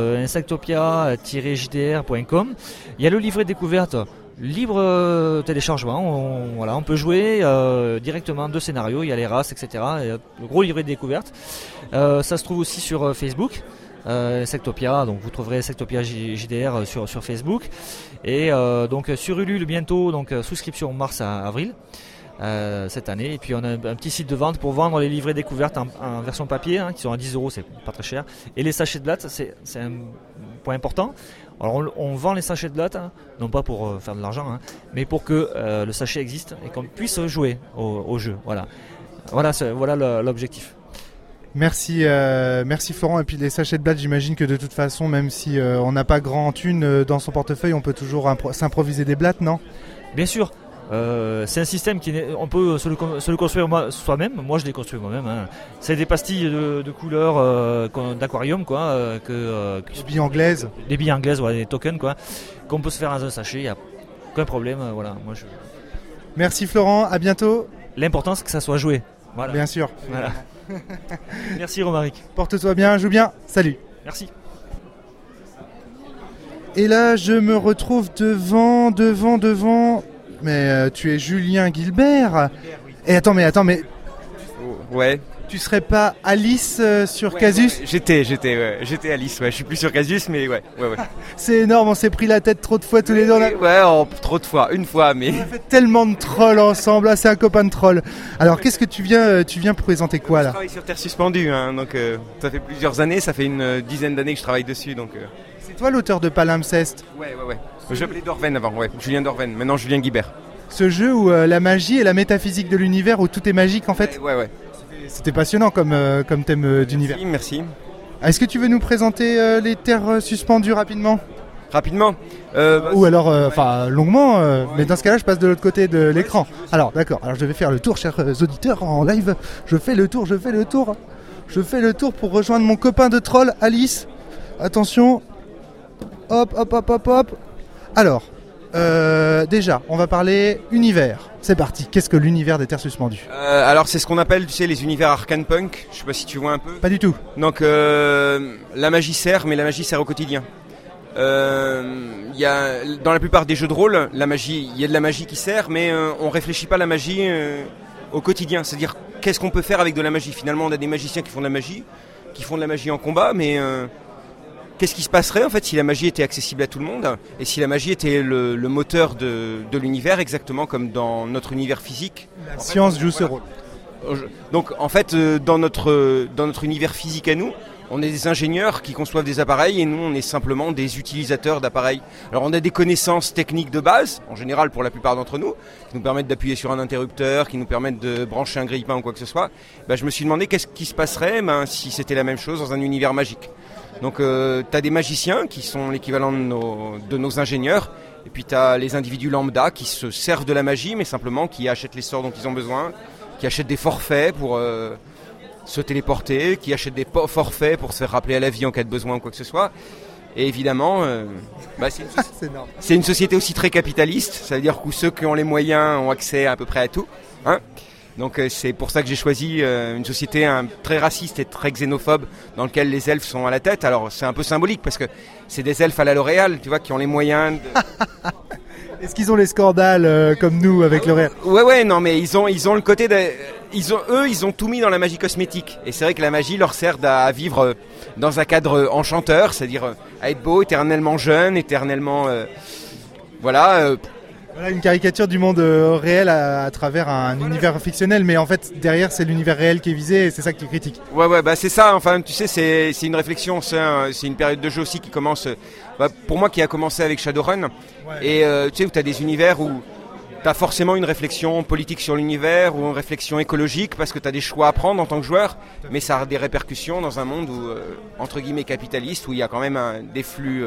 insectopia-jdr.com. Il y a le livret de découverte libre téléchargement. On peut jouer directement 2 scénarios. Il y a les races, etc. Il y a le gros livret de découverte. Ça se trouve aussi sur Facebook. Insectopia, donc vous trouverez Insectopia JDR sur Facebook et donc sur Ulule bientôt, donc souscription mars à avril cette année, et puis on a un petit site de vente pour vendre les livrets découvertes en version papier qui sont à 10 €, c'est pas très cher, et les sachets de blattes, c'est un point important. Alors on vend les sachets de blattes, non pas pour faire de l'argent, mais pour que le sachet existe et qu'on puisse jouer au jeu. Voilà l'objectif. Merci Florent. Et puis les sachets de blattes, j'imagine que de toute façon, même si on n'a pas grand thune dans son portefeuille, on peut toujours s'improviser des blattes, non? Bien sûr. C'est un système on peut se le construire soi-même. Moi, je l'ai construit moi-même. Hein. C'est des pastilles de couleurs d'aquarium, quoi. Des billes anglaises. Des billes anglaises, voilà, des tokens, quoi. Qu'on peut se faire dans un sachet. Il n'y a aucun problème. Voilà. Merci Florent. À bientôt. L'important, c'est que ça soit joué. Voilà. Bien sûr. Voilà. Merci Romaric. Porte-toi bien, joue bien. Salut. Merci. Et là, je me retrouve devant. Mais tu es Julien Guilbert. Et attends, mais Ouais. tu serais pas Alice sur Casus? J'étais Alice, ouais. Je suis plus sur Casus, mais ouais. C'est énorme, on s'est pris la tête trop de fois tous les deux. Trop de fois, une fois, mais. On a fait tellement de trolls ensemble, là c'est un copain de troll. Alors qu'est-ce que tu viens présenter quoi Je là? travaille sur Terre Suspendue, hein, donc ça fait plusieurs années, ça fait une dizaine d'années que je travaille dessus, donc. C'est toi l'auteur de Palimpseste? Ouais. Je m'appelais Dorven avant, ouais. Julien Dorven, maintenant Julien Guibert. Ce jeu où la magie et la métaphysique de l'univers, où tout est magique en fait. Ouais. C'était passionnant comme thème d'univers. Merci. Est-ce que tu veux nous présenter les terres suspendues rapidement? Rapidement Ou alors, longuement, mais dans ce cas-là, je passe de l'autre côté de l'écran. Alors, d'accord, alors je vais faire le tour, chers auditeurs, en live. Je fais le tour pour rejoindre mon copain de troll, Alice. Attention. Hop. Alors, déjà, on va parler univers. C'est parti. Qu'est-ce que l'univers des terres suspendues? Alors c'est ce qu'on appelle, tu sais, les univers arcane punk. Je sais pas si tu vois un peu. Pas du tout. Donc la magie sert, mais la magie sert au quotidien. Y a, dans la plupart des jeux de rôle, il y a de la magie qui sert, mais on réfléchit pas la magie au quotidien. C'est-à-dire, qu'est-ce qu'on peut faire avec de la magie? Finalement, on a des magiciens qui font de la magie en combat, mais qu'est-ce qui se passerait en fait si la magie était accessible à tout le monde et si la magie était le moteur de l'univers, exactement comme dans notre univers physique? La science joue ce rôle. Donc en fait, dans notre univers physique à nous, on est des ingénieurs qui conçoivent des appareils et nous on est simplement des utilisateurs d'appareils. Alors on a des connaissances techniques de base, en général pour la plupart d'entre nous, qui nous permettent d'appuyer sur un interrupteur, qui nous permettent de brancher un grille-pain ou quoi que ce soit. Je me suis demandé qu'est-ce qui se passerait si c'était la même chose dans un univers magique. Donc tu as des magiciens qui sont l'équivalent de nos ingénieurs, et puis tu as les individus lambda qui se servent de la magie, mais simplement qui achètent les sorts dont ils ont besoin, qui achètent des forfaits pour se téléporter, qui achètent des forfaits pour se faire rappeler à la vie en cas de besoin ou quoi que ce soit. Et évidemment, c'est une société aussi très capitaliste, ça veut dire que ceux qui ont les moyens ont accès à peu près à tout, hein. Donc c'est pour ça que j'ai choisi une société très raciste et très xénophobe dans laquelle les elfes sont à la tête. Alors c'est un peu symbolique parce que c'est des elfes à la L'Oréal, tu vois, qui ont les moyens de... Est-ce qu'ils ont les scandales comme nous avec L'Oréal? Ouais, non, mais ils ont le côté de... Ils ont tout mis dans la magie cosmétique. Et c'est vrai que la magie leur sert à vivre dans un cadre enchanteur, c'est-à-dire à être beau, éternellement jeune, éternellement... Voilà, une caricature du monde réel à travers un univers fictionnel, mais en fait derrière c'est l'univers réel qui est visé et c'est ça que tu critiques. Ouais, c'est ça. Enfin, tu sais, c'est une réflexion, c'est une période de jeu aussi qui commence. Pour moi, qui a commencé avec Shadowrun. Ouais. Et tu sais, où tu as des univers où tu as forcément une réflexion politique sur l'univers ou une réflexion écologique parce que tu as des choix à prendre en tant que joueur, mais ça a des répercussions dans un monde où entre guillemets capitaliste, où il y a quand même des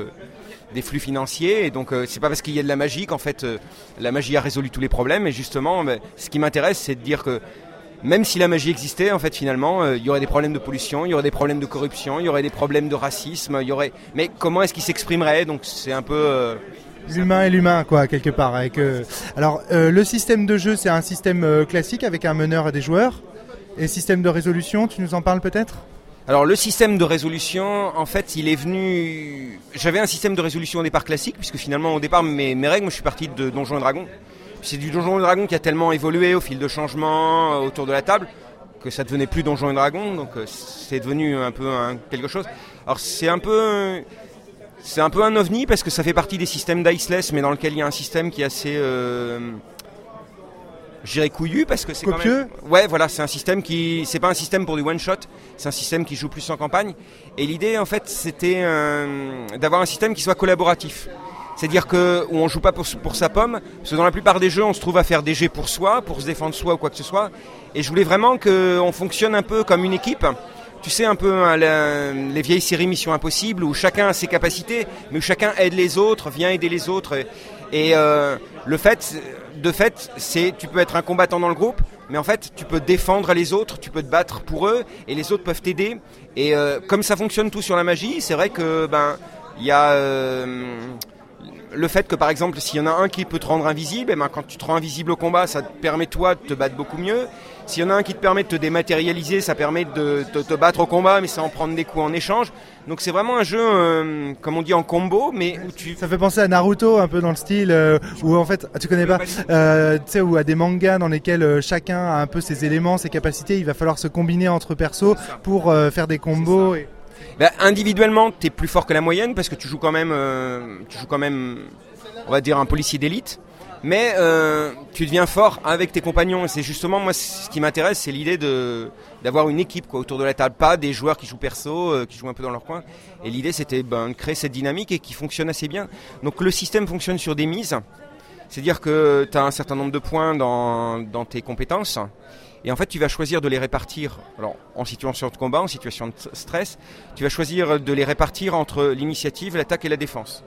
flux financiers, et donc c'est pas parce qu'il y a de la magie qu'en fait la magie a résolu tous les problèmes. Et justement, ce qui m'intéresse, c'est de dire que même si la magie existait, en fait finalement il y aurait des problèmes de pollution, il y aurait des problèmes de corruption, il y aurait des problèmes de racisme, mais comment est-ce qu'ils s'exprimeraient? Donc c'est un peu l'humain et l'humain, quoi, quelque part. Alors le système de jeu, c'est un système classique avec un meneur et des joueurs. Et système de résolution, tu nous en parles peut-être? Alors le système de résolution, en fait, il est venu... J'avais un système de résolution au départ classique, puisque finalement au départ mes règles, moi je suis parti de Donjons et Dragons. C'est du Donjons et Dragons qui a tellement évolué au fil de changements autour de la table, que ça devenait plus Donjons et Dragons, donc c'est devenu un peu quelque chose. Alors c'est un peu un ovni, parce que ça fait partie des systèmes diceless, mais dans lequel il y a un système qui est assez... je dirais couillu, parce que c'est copieux. Quand même... Ouais, voilà, c'est un système qui... C'est pas un système pour du one-shot, c'est un système qui joue plus en campagne. Et l'idée, en fait, c'était d'avoir un système qui soit collaboratif. C'est-à-dire où on joue pas pour sa pomme, parce que dans la plupart des jeux, on se trouve à faire des jets pour soi, pour se défendre soi ou quoi que ce soit. Et je voulais vraiment qu'on fonctionne un peu comme une équipe. Tu sais, un peu les vieilles séries Mission Impossible, où chacun a ses capacités, mais où chacun aide les autres, vient aider les autres. Et le fait, c'est tu peux être un combattant dans le groupe, mais en fait, tu peux défendre les autres, tu peux te battre pour eux, et les autres peuvent t'aider. Et comme ça fonctionne tout sur la magie, c'est vrai que il y a le fait que par exemple, s'il y en a un qui peut te rendre invisible, quand tu te rends invisible au combat, ça te permet toi de te battre beaucoup mieux. S'il y en a un qui te permet de te dématérialiser, ça permet de te battre au combat, mais sans prendre des coups en échange. Donc c'est vraiment un jeu, comme on dit, en combo, mais où tu... Ça fait penser à Naruto, un peu dans le style, où en fait, tu connais pas, tu sais, ou à des mangas dans lesquels chacun a un peu ses éléments, ses capacités, il va falloir se combiner entre persos pour faire des combos. Et... individuellement, t'es plus fort que la moyenne parce que tu joues quand même, on va dire, un policier d'élite. Mais tu deviens fort avec tes compagnons. Et c'est justement, moi, ce qui m'intéresse, c'est l'idée d'avoir une équipe autour de la table. Pas des joueurs qui jouent perso, qui jouent un peu dans leur coin. Et l'idée, c'était de créer cette dynamique et qui fonctionne assez bien. Donc le système fonctionne sur des mises. C'est-à-dire que tu as un certain nombre de points dans tes compétences. Et en fait, tu vas choisir de les répartir. Alors, en situation de combat, en situation de stress, tu vas choisir de les répartir entre l'initiative, l'attaque et la défense.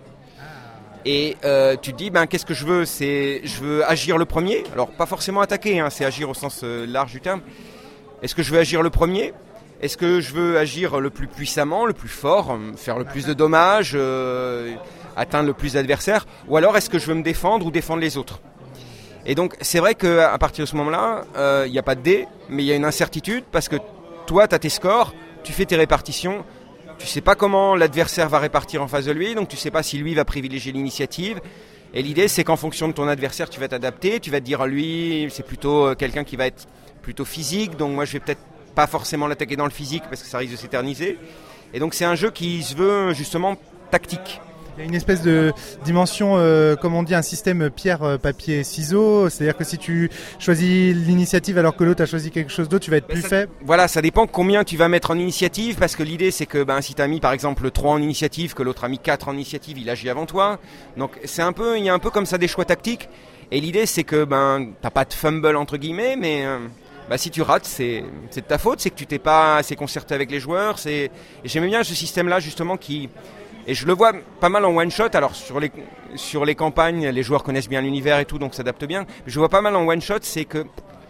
Et tu te dis, qu'est-ce que je veux ? Je veux agir le premier. Alors, pas forcément attaquer, c'est agir au sens large du terme. Est-ce que je veux agir le premier ? Est-ce que je veux agir le plus puissamment, le plus fort, faire le plus de dommages, atteindre le plus d'adversaires ? Ou alors, est-ce que je veux me défendre ou défendre les autres ? Et donc, c'est vrai qu'à partir de ce moment-là, il n'y a pas de dé, mais il y a une incertitude parce que toi, tu as tes scores, tu fais tes répartitions. Tu sais pas comment l'adversaire va répartir en face de lui, donc tu sais pas si lui va privilégier l'initiative. Et l'idée, c'est qu'en fonction de ton adversaire, tu vas t'adapter. Tu vas te dire, lui, c'est plutôt quelqu'un qui va être plutôt physique, donc moi, je vais peut-être pas forcément l'attaquer dans le physique parce que ça risque de s'éterniser. Et donc, c'est un jeu qui se veut justement tactique. Il y a une espèce de dimension, comme on dit, un système pierre, papier, ciseaux. C'est-à-dire que si tu choisis l'initiative alors que l'autre a choisi quelque chose d'autre, tu vas être plus faible. Voilà, ça dépend combien tu vas mettre en initiative, parce que l'idée c'est que si tu as mis par exemple 3 en initiative, que l'autre a mis 4 en initiative, il agit avant toi. Donc il y a un peu comme ça des choix tactiques. Et l'idée c'est que t'as pas de fumble entre guillemets, mais si tu rates, c'est de ta faute, c'est que tu t'es pas assez concerté avec les joueurs. Et j'aimais bien ce système-là justement qui... Et je le vois pas mal en one-shot. Alors sur les campagnes, les joueurs connaissent bien l'univers et tout, donc s'adaptent bien. Mais je le vois pas mal en one-shot, c'est que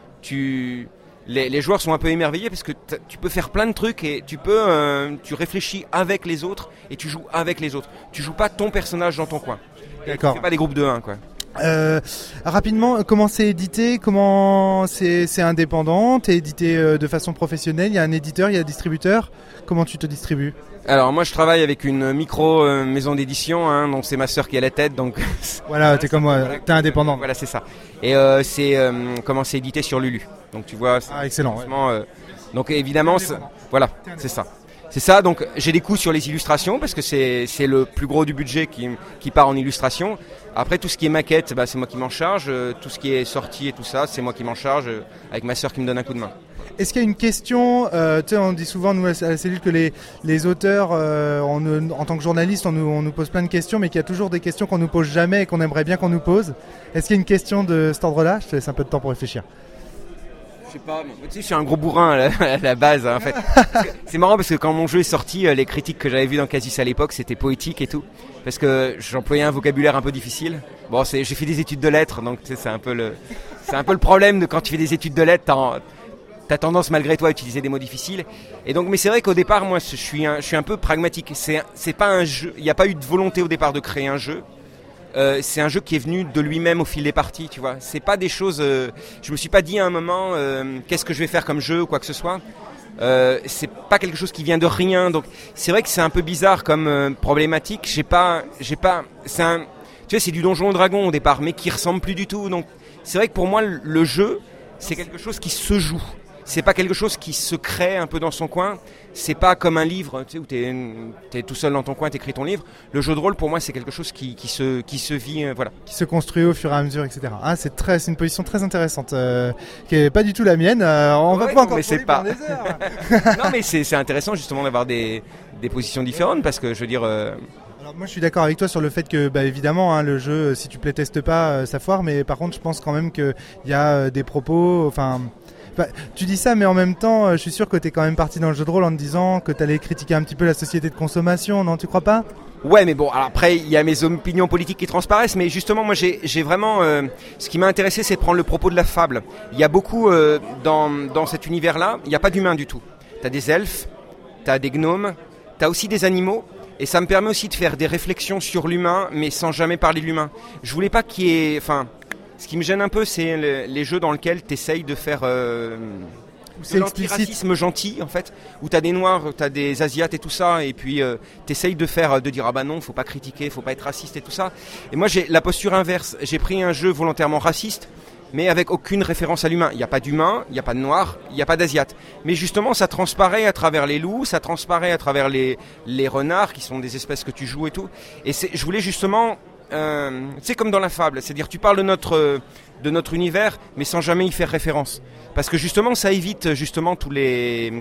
les joueurs sont un peu émerveillés parce que tu peux faire plein de trucs et tu réfléchis avec les autres et tu joues avec les autres. Tu joues pas ton personnage dans ton coin. D'accord. Tu fais pas des groupes de 1, quoi. Rapidement, comment c'est édité ? Comment c'est indépendant ? T'es édité de façon professionnelle ? Il y a un éditeur, il y a un distributeur ? Comment tu te distribues ? Alors moi je travaille avec une micro maison d'édition, donc c'est ma sœur qui est à la tête, donc voilà, t'es comme moi, t'es indépendant. Voilà, c'est ça. Et c'est édité sur Lulu. Donc tu vois, excellent. Ouais. Donc évidemment, voilà, c'est ça. C'est ça, donc j'ai des coûts sur les illustrations parce que c'est le plus gros du budget qui part en illustration. Après tout ce qui est maquette, c'est moi qui m'en charge. Tout ce qui est sorti et tout ça, c'est moi qui m'en charge avec ma sœur qui me donne un coup de main. Est-ce qu'il y a une question, on dit souvent nous à la cellule que les auteurs, en tant que journalistes, on nous pose plein de questions, mais qu'il y a toujours des questions qu'on nous pose jamais et qu'on aimerait bien qu'on nous pose. Est-ce qu'il y a une question de cet ordre-là ? Je te laisse un peu de temps pour réfléchir. Je sais pas, je suis un gros bourrin à la base en fait. C'est marrant parce que quand mon jeu est sorti, les critiques que j'avais vues dans Casus à l'époque, c'était poétique et tout. Parce que j'employais un vocabulaire un peu difficile. Bon, j'ai fait des études de lettres, donc c'est un peu le problème de quand tu fais des études de lettres, t'as tendance malgré toi à utiliser des mots difficiles. Et donc, mais c'est vrai qu'au départ, moi, je suis un peu pragmatique. C'est pas un jeu. Il n'y a pas eu de volonté au départ de créer un jeu. C'est un jeu qui est venu de lui-même au fil des parties, tu vois. C'est pas des choses. Je me suis pas dit à un moment qu'est-ce que je vais faire comme jeu ou quoi que ce soit. C'est pas quelque chose qui vient de rien. Donc, c'est vrai que c'est un peu bizarre comme problématique. J'ai pas. Tu vois, c'est du Donjon et Dragon au départ, mais qui ressemble plus du tout. Donc, c'est vrai que pour moi, le jeu, c'est quelque chose qui se joue. C'est pas quelque chose qui se crée un peu dans son coin. C'est pas comme un livre, tu sais, où t'es tout seul dans ton coin, t'écris ton livre. Le jeu de rôle, pour moi, c'est quelque chose qui se vit, voilà. Qui se construit au fur et à mesure, etc. Ah, c'est une position très intéressante, qui est pas du tout la mienne. On va pas encore parler pendant des heures. Non, mais c'est intéressant justement d'avoir des positions différentes parce que je veux dire. Alors moi, je suis d'accord avec toi sur le fait que, évidemment, le jeu, si tu playtestes pas, ça foire. Mais par contre, je pense quand même qu'il y a des propos, Enfin, tu dis ça, mais en même temps, je suis sûr que t'es quand même parti dans le jeu de rôle en te disant que t'allais critiquer un petit peu la société de consommation, non, tu crois pas ? Ouais, mais bon, alors après, il y a mes opinions politiques qui transparaissent, mais justement, moi, j'ai vraiment... ce qui m'a intéressé, c'est de prendre le propos de la fable. Il y a beaucoup, dans cet univers-là, il n'y a pas d'humains du tout. T'as des elfes, t'as des gnomes, t'as aussi des animaux, et ça me permet aussi de faire des réflexions sur l'humain, mais sans jamais parler de l'humain. Je voulais pas qu'il y ait... Enfin, ce qui me gêne un peu, c'est les jeux dans lesquels t'essayes de faire... c'est l'antiracisme gentil en fait, où t'as des noirs, t'as des asiates et tout ça, et puis t'essayes de dire ah bah non, faut pas critiquer, faut pas être raciste et tout ça. Et moi j'ai la posture inverse, j'ai pris un jeu volontairement raciste, mais avec aucune référence à l'humain. Il n'y a pas d'humain, il n'y a pas de noir, il n'y a pas d'asiate. Mais justement ça transparaît à travers les loups, ça transparaît à travers les renards qui sont des espèces que tu joues et tout. Et je voulais justement... c'est comme dans la fable, c'est-à-dire tu parles de notre univers, mais sans jamais y faire référence. Parce que justement, ça évite justement tous les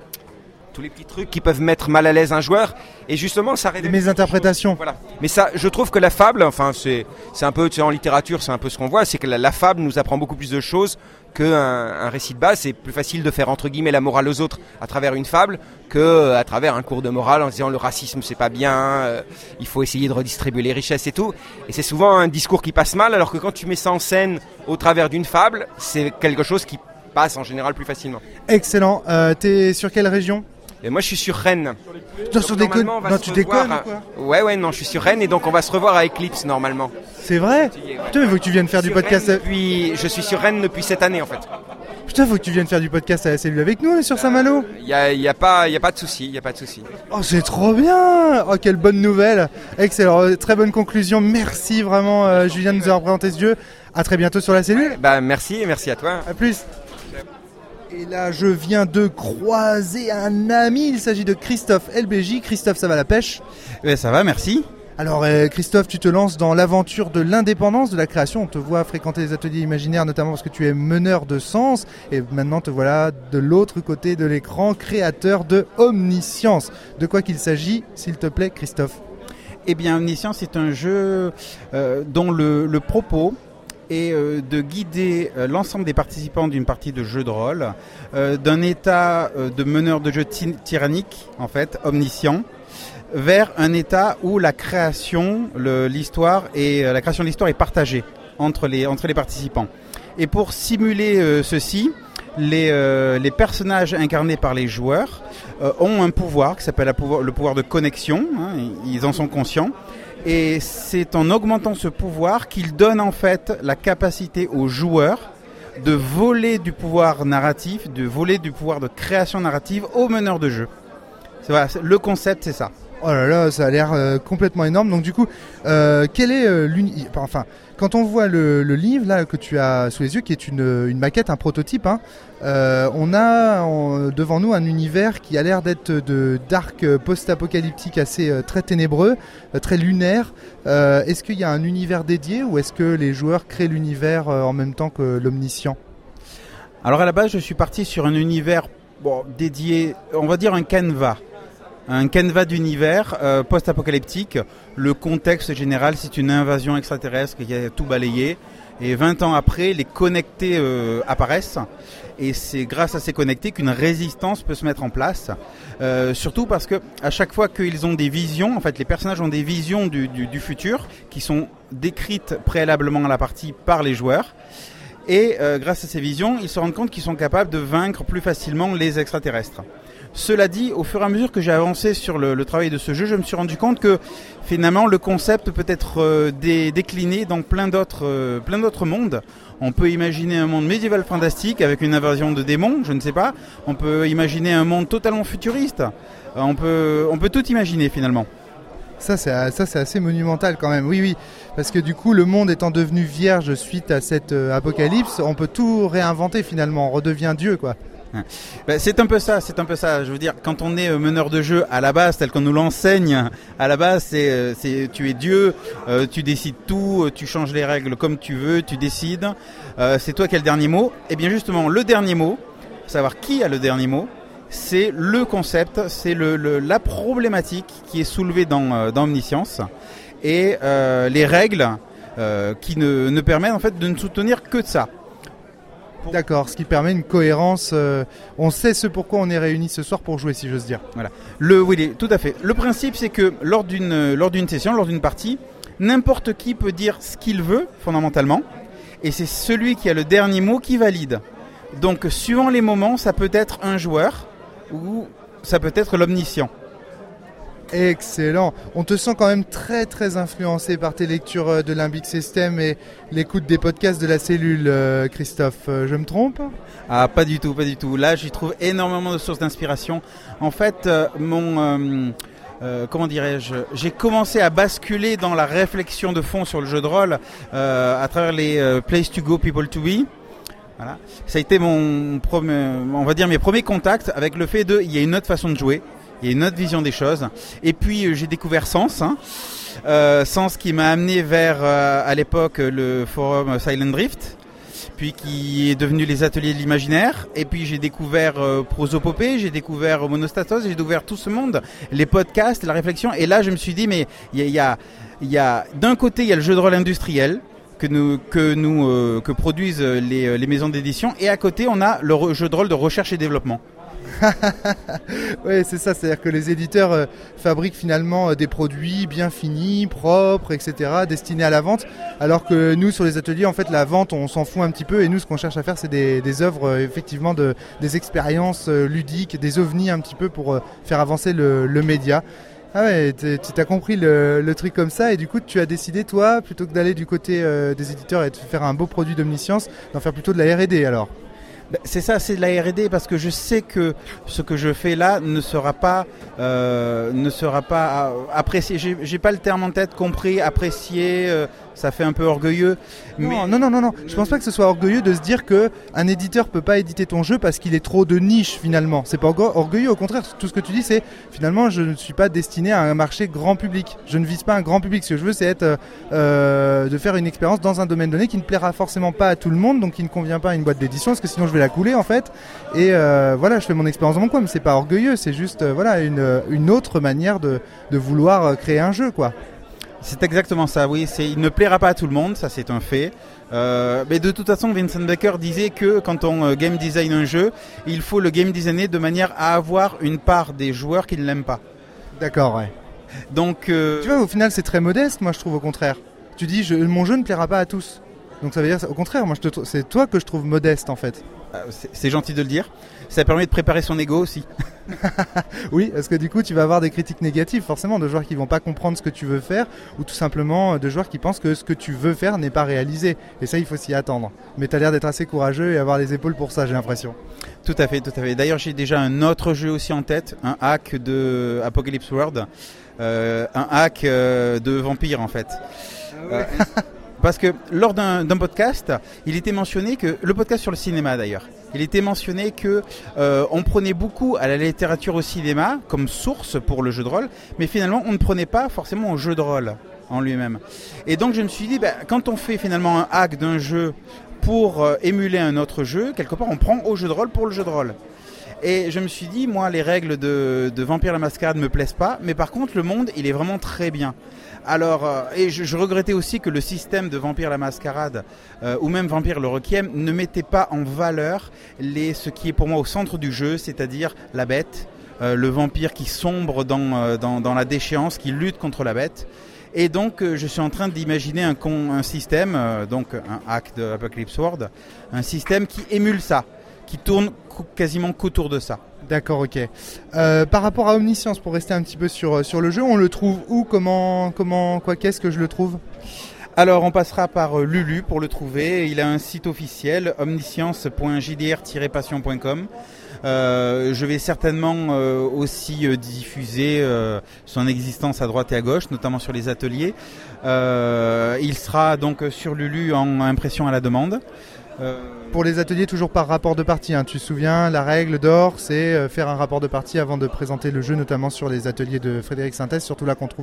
petits trucs qui peuvent mettre mal à l'aise un joueur. Et justement, ça révèle mes interprétations. Voilà. Mais ça, je trouve que la fable, enfin, c'est un peu, tu sais, en littérature, c'est un peu ce qu'on voit, c'est que la fable nous apprend beaucoup plus de choses qu'un récit de base. C'est plus facile de faire entre guillemets la morale aux autres à travers une fable que à travers un cours de morale en disant le racisme c'est pas bien, il faut essayer de redistribuer les richesses et tout. Et c'est souvent un discours qui passe mal, alors que quand tu mets ça en scène au travers d'une fable, c'est quelque chose qui passe en général plus facilement. Excellent. T'es sur quelle région ? Et moi je suis sur Rennes. Non, tu déconnes ou quoi ? Ouais, non, je suis sur Rennes et donc on va se revoir à Eclipse normalement. C'est vrai ? Putain, il faut que tu viennes faire du podcast. Je suis sur Rennes depuis cette année en fait. Putain, faut que tu viennes faire du podcast à la cellule avec nous sur Saint-Malo. Y a pas de souci, Oh, c'est trop bien. Oh, quelle bonne nouvelle. Excellent, très bonne conclusion. Merci vraiment Julien de nous avoir présenté ce jeu. À très bientôt sur la cellule. Bah merci et merci à toi. À plus. Et là, je viens de croiser un ami. Il s'agit de Christophe LBJ. Christophe, ça va la pêche ? Ça va, merci. Alors Christophe, tu te lances dans l'aventure de l'indépendance de la création. On te voit fréquenter les ateliers imaginaires, notamment parce que tu es meneur de sens. Et maintenant te voilà de l'autre côté de l'écran, créateur de Omniscience. De quoi qu'il s'agit, s'il te plaît, Christophe ? Eh bien, Omniscience est un jeu dont le propos est de guider l'ensemble des participants d'une partie de jeu de rôle d'un état de meneur de jeu tyrannique, en fait, omniscient, vers un état où la création, l'histoire la création de l'histoire est partagée entre les participants. Et pour simuler ceci, les personnages incarnés par les joueurs ont un pouvoir qui s'appelle le pouvoir de connexion, hein, ils en sont conscients. Et c'est en augmentant ce pouvoir qu'ils donnent en fait la capacité aux joueurs de voler du pouvoir narratif, de voler du pouvoir de création narrative aux meneurs de jeu. Voilà, le concept, c'est ça. Oh là là, ça a l'air complètement énorme. Donc du coup, quel est quand on voit le livre là que tu as sous les yeux, qui est une maquette, un prototype, hein, on a devant nous un univers qui a l'air d'être de dark post-apocalyptique assez très ténébreux, très lunaire. Est-ce qu'il y a un univers dédié ou est-ce que les joueurs créent l'univers en même temps que l'omniscient ? Alors à la base, je suis parti sur un univers dédié, on va dire un canevas d'univers post-apocalyptique. Le contexte général, c'est une invasion extraterrestre qui a tout balayé. Et 20 ans après, les connectés apparaissent. Et c'est grâce à ces connectés qu'une résistance peut se mettre en place. Surtout parce que à chaque fois qu'ils ont des visions, en fait, les personnages ont des visions du futur qui sont décrites préalablement à la partie par les joueurs. Et grâce à ces visions, ils se rendent compte qu'ils sont capables de vaincre plus facilement les extraterrestres. Cela dit, au fur et à mesure que j'ai avancé sur le travail de ce jeu, je me suis rendu compte que finalement le concept peut être décliné dans plein d'autres mondes. On peut imaginer un monde médiéval fantastique avec une invasion de démons, je ne sais pas. On peut imaginer un monde totalement futuriste. On peut tout imaginer finalement. Ça c'est assez monumental quand même, oui, parce que du coup le monde étant devenu vierge suite à cette apocalypse, on peut tout réinventer finalement, on redevient Dieu quoi. C'est un peu ça, je veux dire, quand on est meneur de jeu à la base, tel qu'on nous l'enseigne, à la base c'est tu es Dieu, tu décides tout, tu changes les règles comme tu veux, tu décides, c'est toi qui as le dernier mot. Et bien justement le dernier mot, savoir qui a le dernier mot, c'est le concept, c'est la problématique qui est soulevée dans Omniscience et les règles qui ne permettent en fait de ne soutenir que de ça. D'accord, ce qui permet une cohérence. On sait ce pourquoi on est réunis ce soir pour jouer, si j'ose dire. Voilà. Oui, tout à fait. Le principe, c'est que lors d'une session, lors d'une partie, n'importe qui peut dire ce qu'il veut, fondamentalement, et c'est celui qui a le dernier mot qui valide. Donc, suivant les moments, ça peut être un joueur ou ça peut être l'omniscient. Excellent. On te sent quand même très très influencé par tes lectures de Limbic System et l'écoute des podcasts de la cellule, Christophe. Je me trompe ? Ah, pas du tout. Là, j'y trouve énormément de sources d'inspiration. En fait, comment dirais-je, j'ai commencé à basculer dans la réflexion de fond sur le jeu de rôle à travers les Place to Go, People to Be. Voilà. Ça a été mes premiers contacts avec le fait il y a une autre façon de jouer. Il y a une autre vision des choses. Et puis j'ai découvert Sens. Sens qui m'a amené vers, à l'époque, le forum Silent Drift. Puis qui est devenu les ateliers de l'imaginaire. Et puis j'ai découvert Prosopopée, j'ai découvert Monostatos, j'ai découvert tout ce monde, les podcasts, la réflexion. Et là je me suis dit, mais il y a d'un côté il y a le jeu de rôle industriel que produisent les maisons d'édition. Et à côté on a le jeu de rôle de recherche et développement. Oui, c'est ça, c'est-à-dire que les éditeurs fabriquent finalement des produits bien finis, propres, etc., destinés à la vente, alors que nous, sur les ateliers, en fait, la vente, on s'en fout un petit peu, et nous, ce qu'on cherche à faire, c'est des œuvres, effectivement, des expériences ludiques, des ovnis un petit peu pour faire avancer le média. Ah ouais, tu t'as compris le truc comme ça, et du coup, tu as décidé, toi, plutôt que d'aller du côté des éditeurs et de faire un beau produit d'omniscience, d'en faire plutôt de la R&D, alors. C'est ça, c'est de la R&D parce que je sais que ce que je fais là ne sera pas apprécié. J'ai pas le terme en tête, compris, apprécié. Ça fait un peu orgueilleux. Non. Je pense pas que ce soit orgueilleux de se dire que un éditeur peut pas éditer ton jeu parce qu'il est trop de niche finalement. C'est pas orgueilleux, au contraire. Tout ce que tu dis, c'est finalement je ne suis pas destiné à un marché grand public. Je ne vise pas un grand public. Ce que je veux, c'est être de faire une expérience dans un domaine donné qui ne plaira forcément pas à tout le monde, donc qui ne convient pas à une boîte d'édition, parce que sinon je vais la couler en fait. Et voilà, je fais mon expérience dans mon coin, mais c'est pas orgueilleux. C'est juste une autre manière de vouloir créer un jeu, quoi. C'est exactement ça, oui. Il ne plaira pas à tout le monde, ça c'est un fait. Mais de toute façon, Vincent Baker disait que quand on game design un jeu, il faut le game designer de manière à avoir une part des joueurs qui ne l'aiment pas. D'accord, ouais. Donc, tu vois, au final, c'est très modeste, moi je trouve, au contraire. Tu dis, mon jeu ne plaira pas à tous. Donc ça veut dire, au contraire, moi c'est toi que je trouve modeste en fait. C'est gentil de le dire. Ça permet de préparer son ego aussi. Oui, parce que du coup tu vas avoir des critiques négatives forcément, de joueurs qui vont pas comprendre ce que tu veux faire, ou tout simplement de joueurs qui pensent que ce que tu veux faire n'est pas réalisé. Et ça, il faut s'y attendre. Mais tu as l'air d'être assez courageux et avoir les épaules pour ça, j'ai l'impression. Tout à fait. D'ailleurs, j'ai déjà un autre jeu aussi en tête, un hack de Apocalypse World, un hack de vampire en fait. Ah ouais. Parce que lors d'un podcast, il était mentionné que, le podcast sur le cinéma d'ailleurs, il était mentionné que on prenait beaucoup à la littérature au cinéma comme source pour le jeu de rôle, mais finalement on ne prenait pas forcément au jeu de rôle en lui-même. Et donc je me suis dit, quand on fait finalement un hack d'un jeu pour émuler un autre jeu, quelque part on prend au jeu de rôle pour le jeu de rôle. Et je me suis dit, moi les règles de Vampire la Mascarade ne me plaisent pas, mais par contre le monde il est vraiment très bien. Alors, et je regrettais aussi que le système de Vampire la Mascarade ou même Vampire le Requiem ne mettait pas en valeur ce qui est pour moi au centre du jeu, c'est-à-dire la bête, le vampire qui sombre dans la déchéance, qui lutte contre la bête. Et donc, je suis en train d'imaginer un système, donc un hack de Apocalypse World, un système qui émule ça, qui tourne quasiment qu'autour de ça. D'accord, ok. Par rapport à Omniscience, pour rester un petit peu sur le jeu, on le trouve où, qu'est-ce que je le trouve ? Alors, on passera par Lulu pour le trouver. Il a un site officiel, omniscience.jdr-passion.com. Je vais certainement aussi diffuser son existence à droite et à gauche, notamment sur les ateliers. Il sera donc sur Lulu en impression à la demande. Pour les ateliers, toujours par rapport de partie, hein. Tu te souviens, la règle d'or, c'est faire un rapport de partie avant de présenter le jeu, notamment sur les ateliers de Frédéric Sintès, surtout là qu'on trouve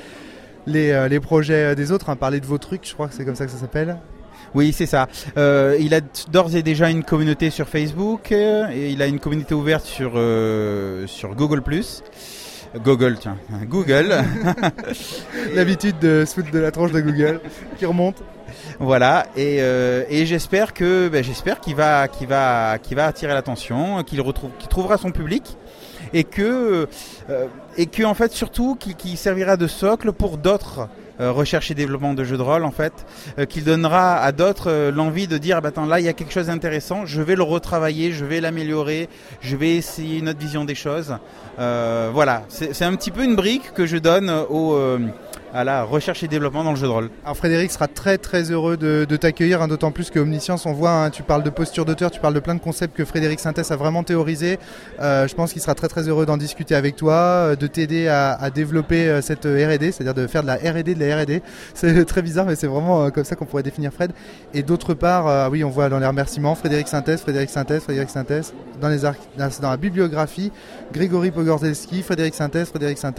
les projets des autres, hein. Parler de vos trucs, je crois que c'est comme ça que ça s'appelle. Oui, c'est ça. Il a d'ores et déjà une communauté sur Facebook, et il a une communauté ouverte sur Google+. Google, tiens. Google. L'habitude de se foutre de la tronche de Google qui remonte. Voilà, et j'espère qu'il va attirer l'attention, qu'il trouvera son public, et que en fait surtout qu'il servira de socle pour d'autres recherche et développement de jeux de rôle en fait, qu'il donnera à d'autres l'envie de dire attends, là il y a quelque chose d'intéressant, je vais le retravailler, je vais l'améliorer, je vais essayer une autre vision des choses. Voilà, c'est un petit peu une brique que je donne à la recherche et développement dans le jeu de rôle. Alors Frédéric sera très très heureux de t'accueillir, d'autant plus que Omniscience, on voit, tu parles de posture d'auteur, tu parles de plein de concepts que Frédéric Sintès a vraiment théorisé. Je pense qu'il sera très très heureux d'en discuter avec toi, de t'aider à développer cette R&D, c'est-à-dire de faire de la R&D de la R&D. C'est très bizarre, mais c'est vraiment comme ça qu'on pourrait définir Fred. Et d'autre part, oui, on voit dans les remerciements Frédéric Sintès, dans la bibliographie, Grégory Pogorzelski, Frédéric Sintès,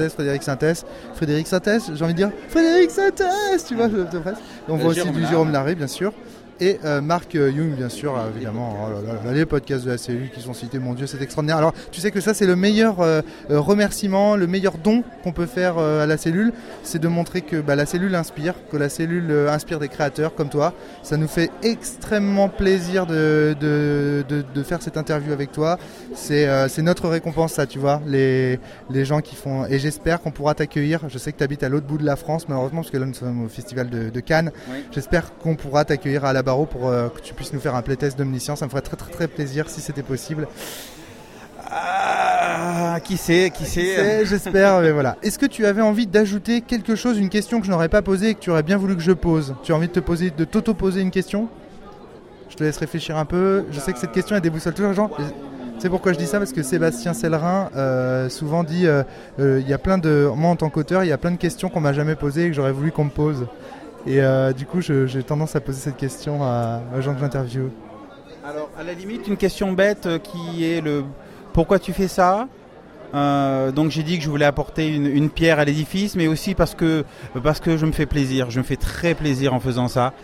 j'ai envie de dire Frédéric Sintès, tu vois, on voit aussi du Jérôme Larrey, bien sûr, et Marc Young, bien sûr, évidemment. Oh là là, les podcasts de la cellule qui sont cités, mon Dieu, c'est extraordinaire. Alors, tu sais que ça, c'est le meilleur remerciement, le meilleur don qu'on peut faire à la cellule, c'est de montrer que la cellule inspire, que la cellule inspire des créateurs comme toi. Ça nous fait extrêmement plaisir de faire cette interview avec toi. C'est notre récompense, ça, tu vois, les gens qui font. Et j'espère qu'on pourra t'accueillir. Je sais que tu habites à l'autre bout de la France, malheureusement, parce que là, nous sommes au festival de Cannes. Oui. J'espère qu'on pourra t'accueillir à la Barreau pour que tu puisses nous faire un playtest d'Omniscience. Ça me ferait très très très plaisir si c'était possible. Qui sait, j'espère, mais voilà. Est-ce que tu avais envie d'ajouter quelque chose, une question que je n'aurais pas posée et que tu aurais bien voulu que je pose? Tu as envie de t'auto-poser une question? Je te laisse réfléchir un peu. Je sais que cette question elle déboussole toujours les gens. C'est pourquoi je dis ça, parce que Sébastien Sellerin souvent dit il y a plein de, moi en tant qu'auteur, il y a plein de questions qu'on m'a jamais posées et que j'aurais voulu qu'on me pose. Et du coup, j'ai tendance à poser cette question aux gens que j'interviewe. Alors, à la limite, une question bête qui est le pourquoi tu fais ça? Donc j'ai dit que je voulais apporter une pierre à l'édifice, mais aussi parce que je me fais plaisir. Je me fais très plaisir en faisant ça.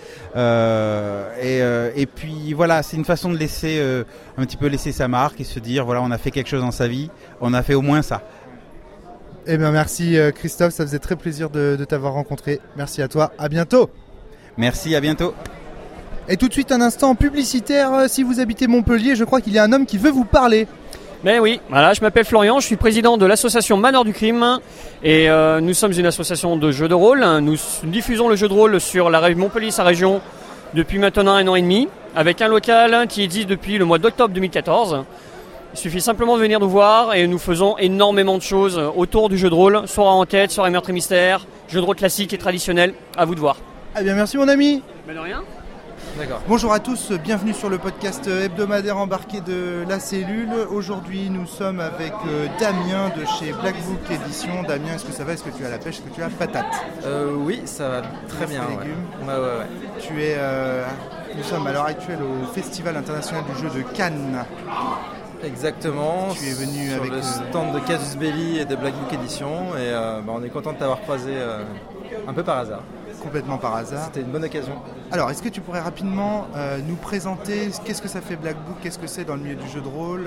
Et puis voilà, c'est une façon de laisser un petit peu laisser sa marque et se dire voilà, on a fait quelque chose dans sa vie, on a fait au moins ça. Eh bien merci Christophe, ça faisait très plaisir de t'avoir rencontré. Merci à toi, à bientôt. Merci, à bientôt. Et tout de suite un instant publicitaire, si vous habitez Montpellier, je crois qu'il y a un homme qui veut vous parler. Ben oui, voilà, je m'appelle Florian, je suis président de l'association Manor du Crime et nous sommes une association de jeux de rôle. Nous diffusons le jeu de rôle sur la rive Montpellier, sa région, depuis maintenant 1 an et demi, avec un local qui existe depuis le mois d'octobre 2014. Il suffit simplement de venir nous voir et nous faisons énormément de choses autour du jeu de rôle, soit en enquête, soit en meurtre et mystère, jeu de rôle classique et traditionnel, à vous de voir. Eh bien merci mon ami. Ben de rien. D'accord. Bonjour à tous, bienvenue sur le podcast hebdomadaire embarqué de la cellule. Aujourd'hui nous sommes avec Damien de chez Black Book Édition. Damien, est-ce que ça va? Est-ce que tu as la pêche? Est-ce que tu as patate? Oui, ça va très bien. Ouais. Ouais. Nous sommes à l'heure actuelle au Festival international du jeu de Cannes. Exactement. Tu es venu sur avec le stand de Casus Belli et de Black Book Édition et on est content de t'avoir croisé un peu par hasard. Complètement par hasard. C'était une bonne occasion. Alors, est-ce que tu pourrais rapidement nous présenter qu'est-ce que ça fait Black Book, qu'est-ce que c'est dans le milieu du jeu de rôle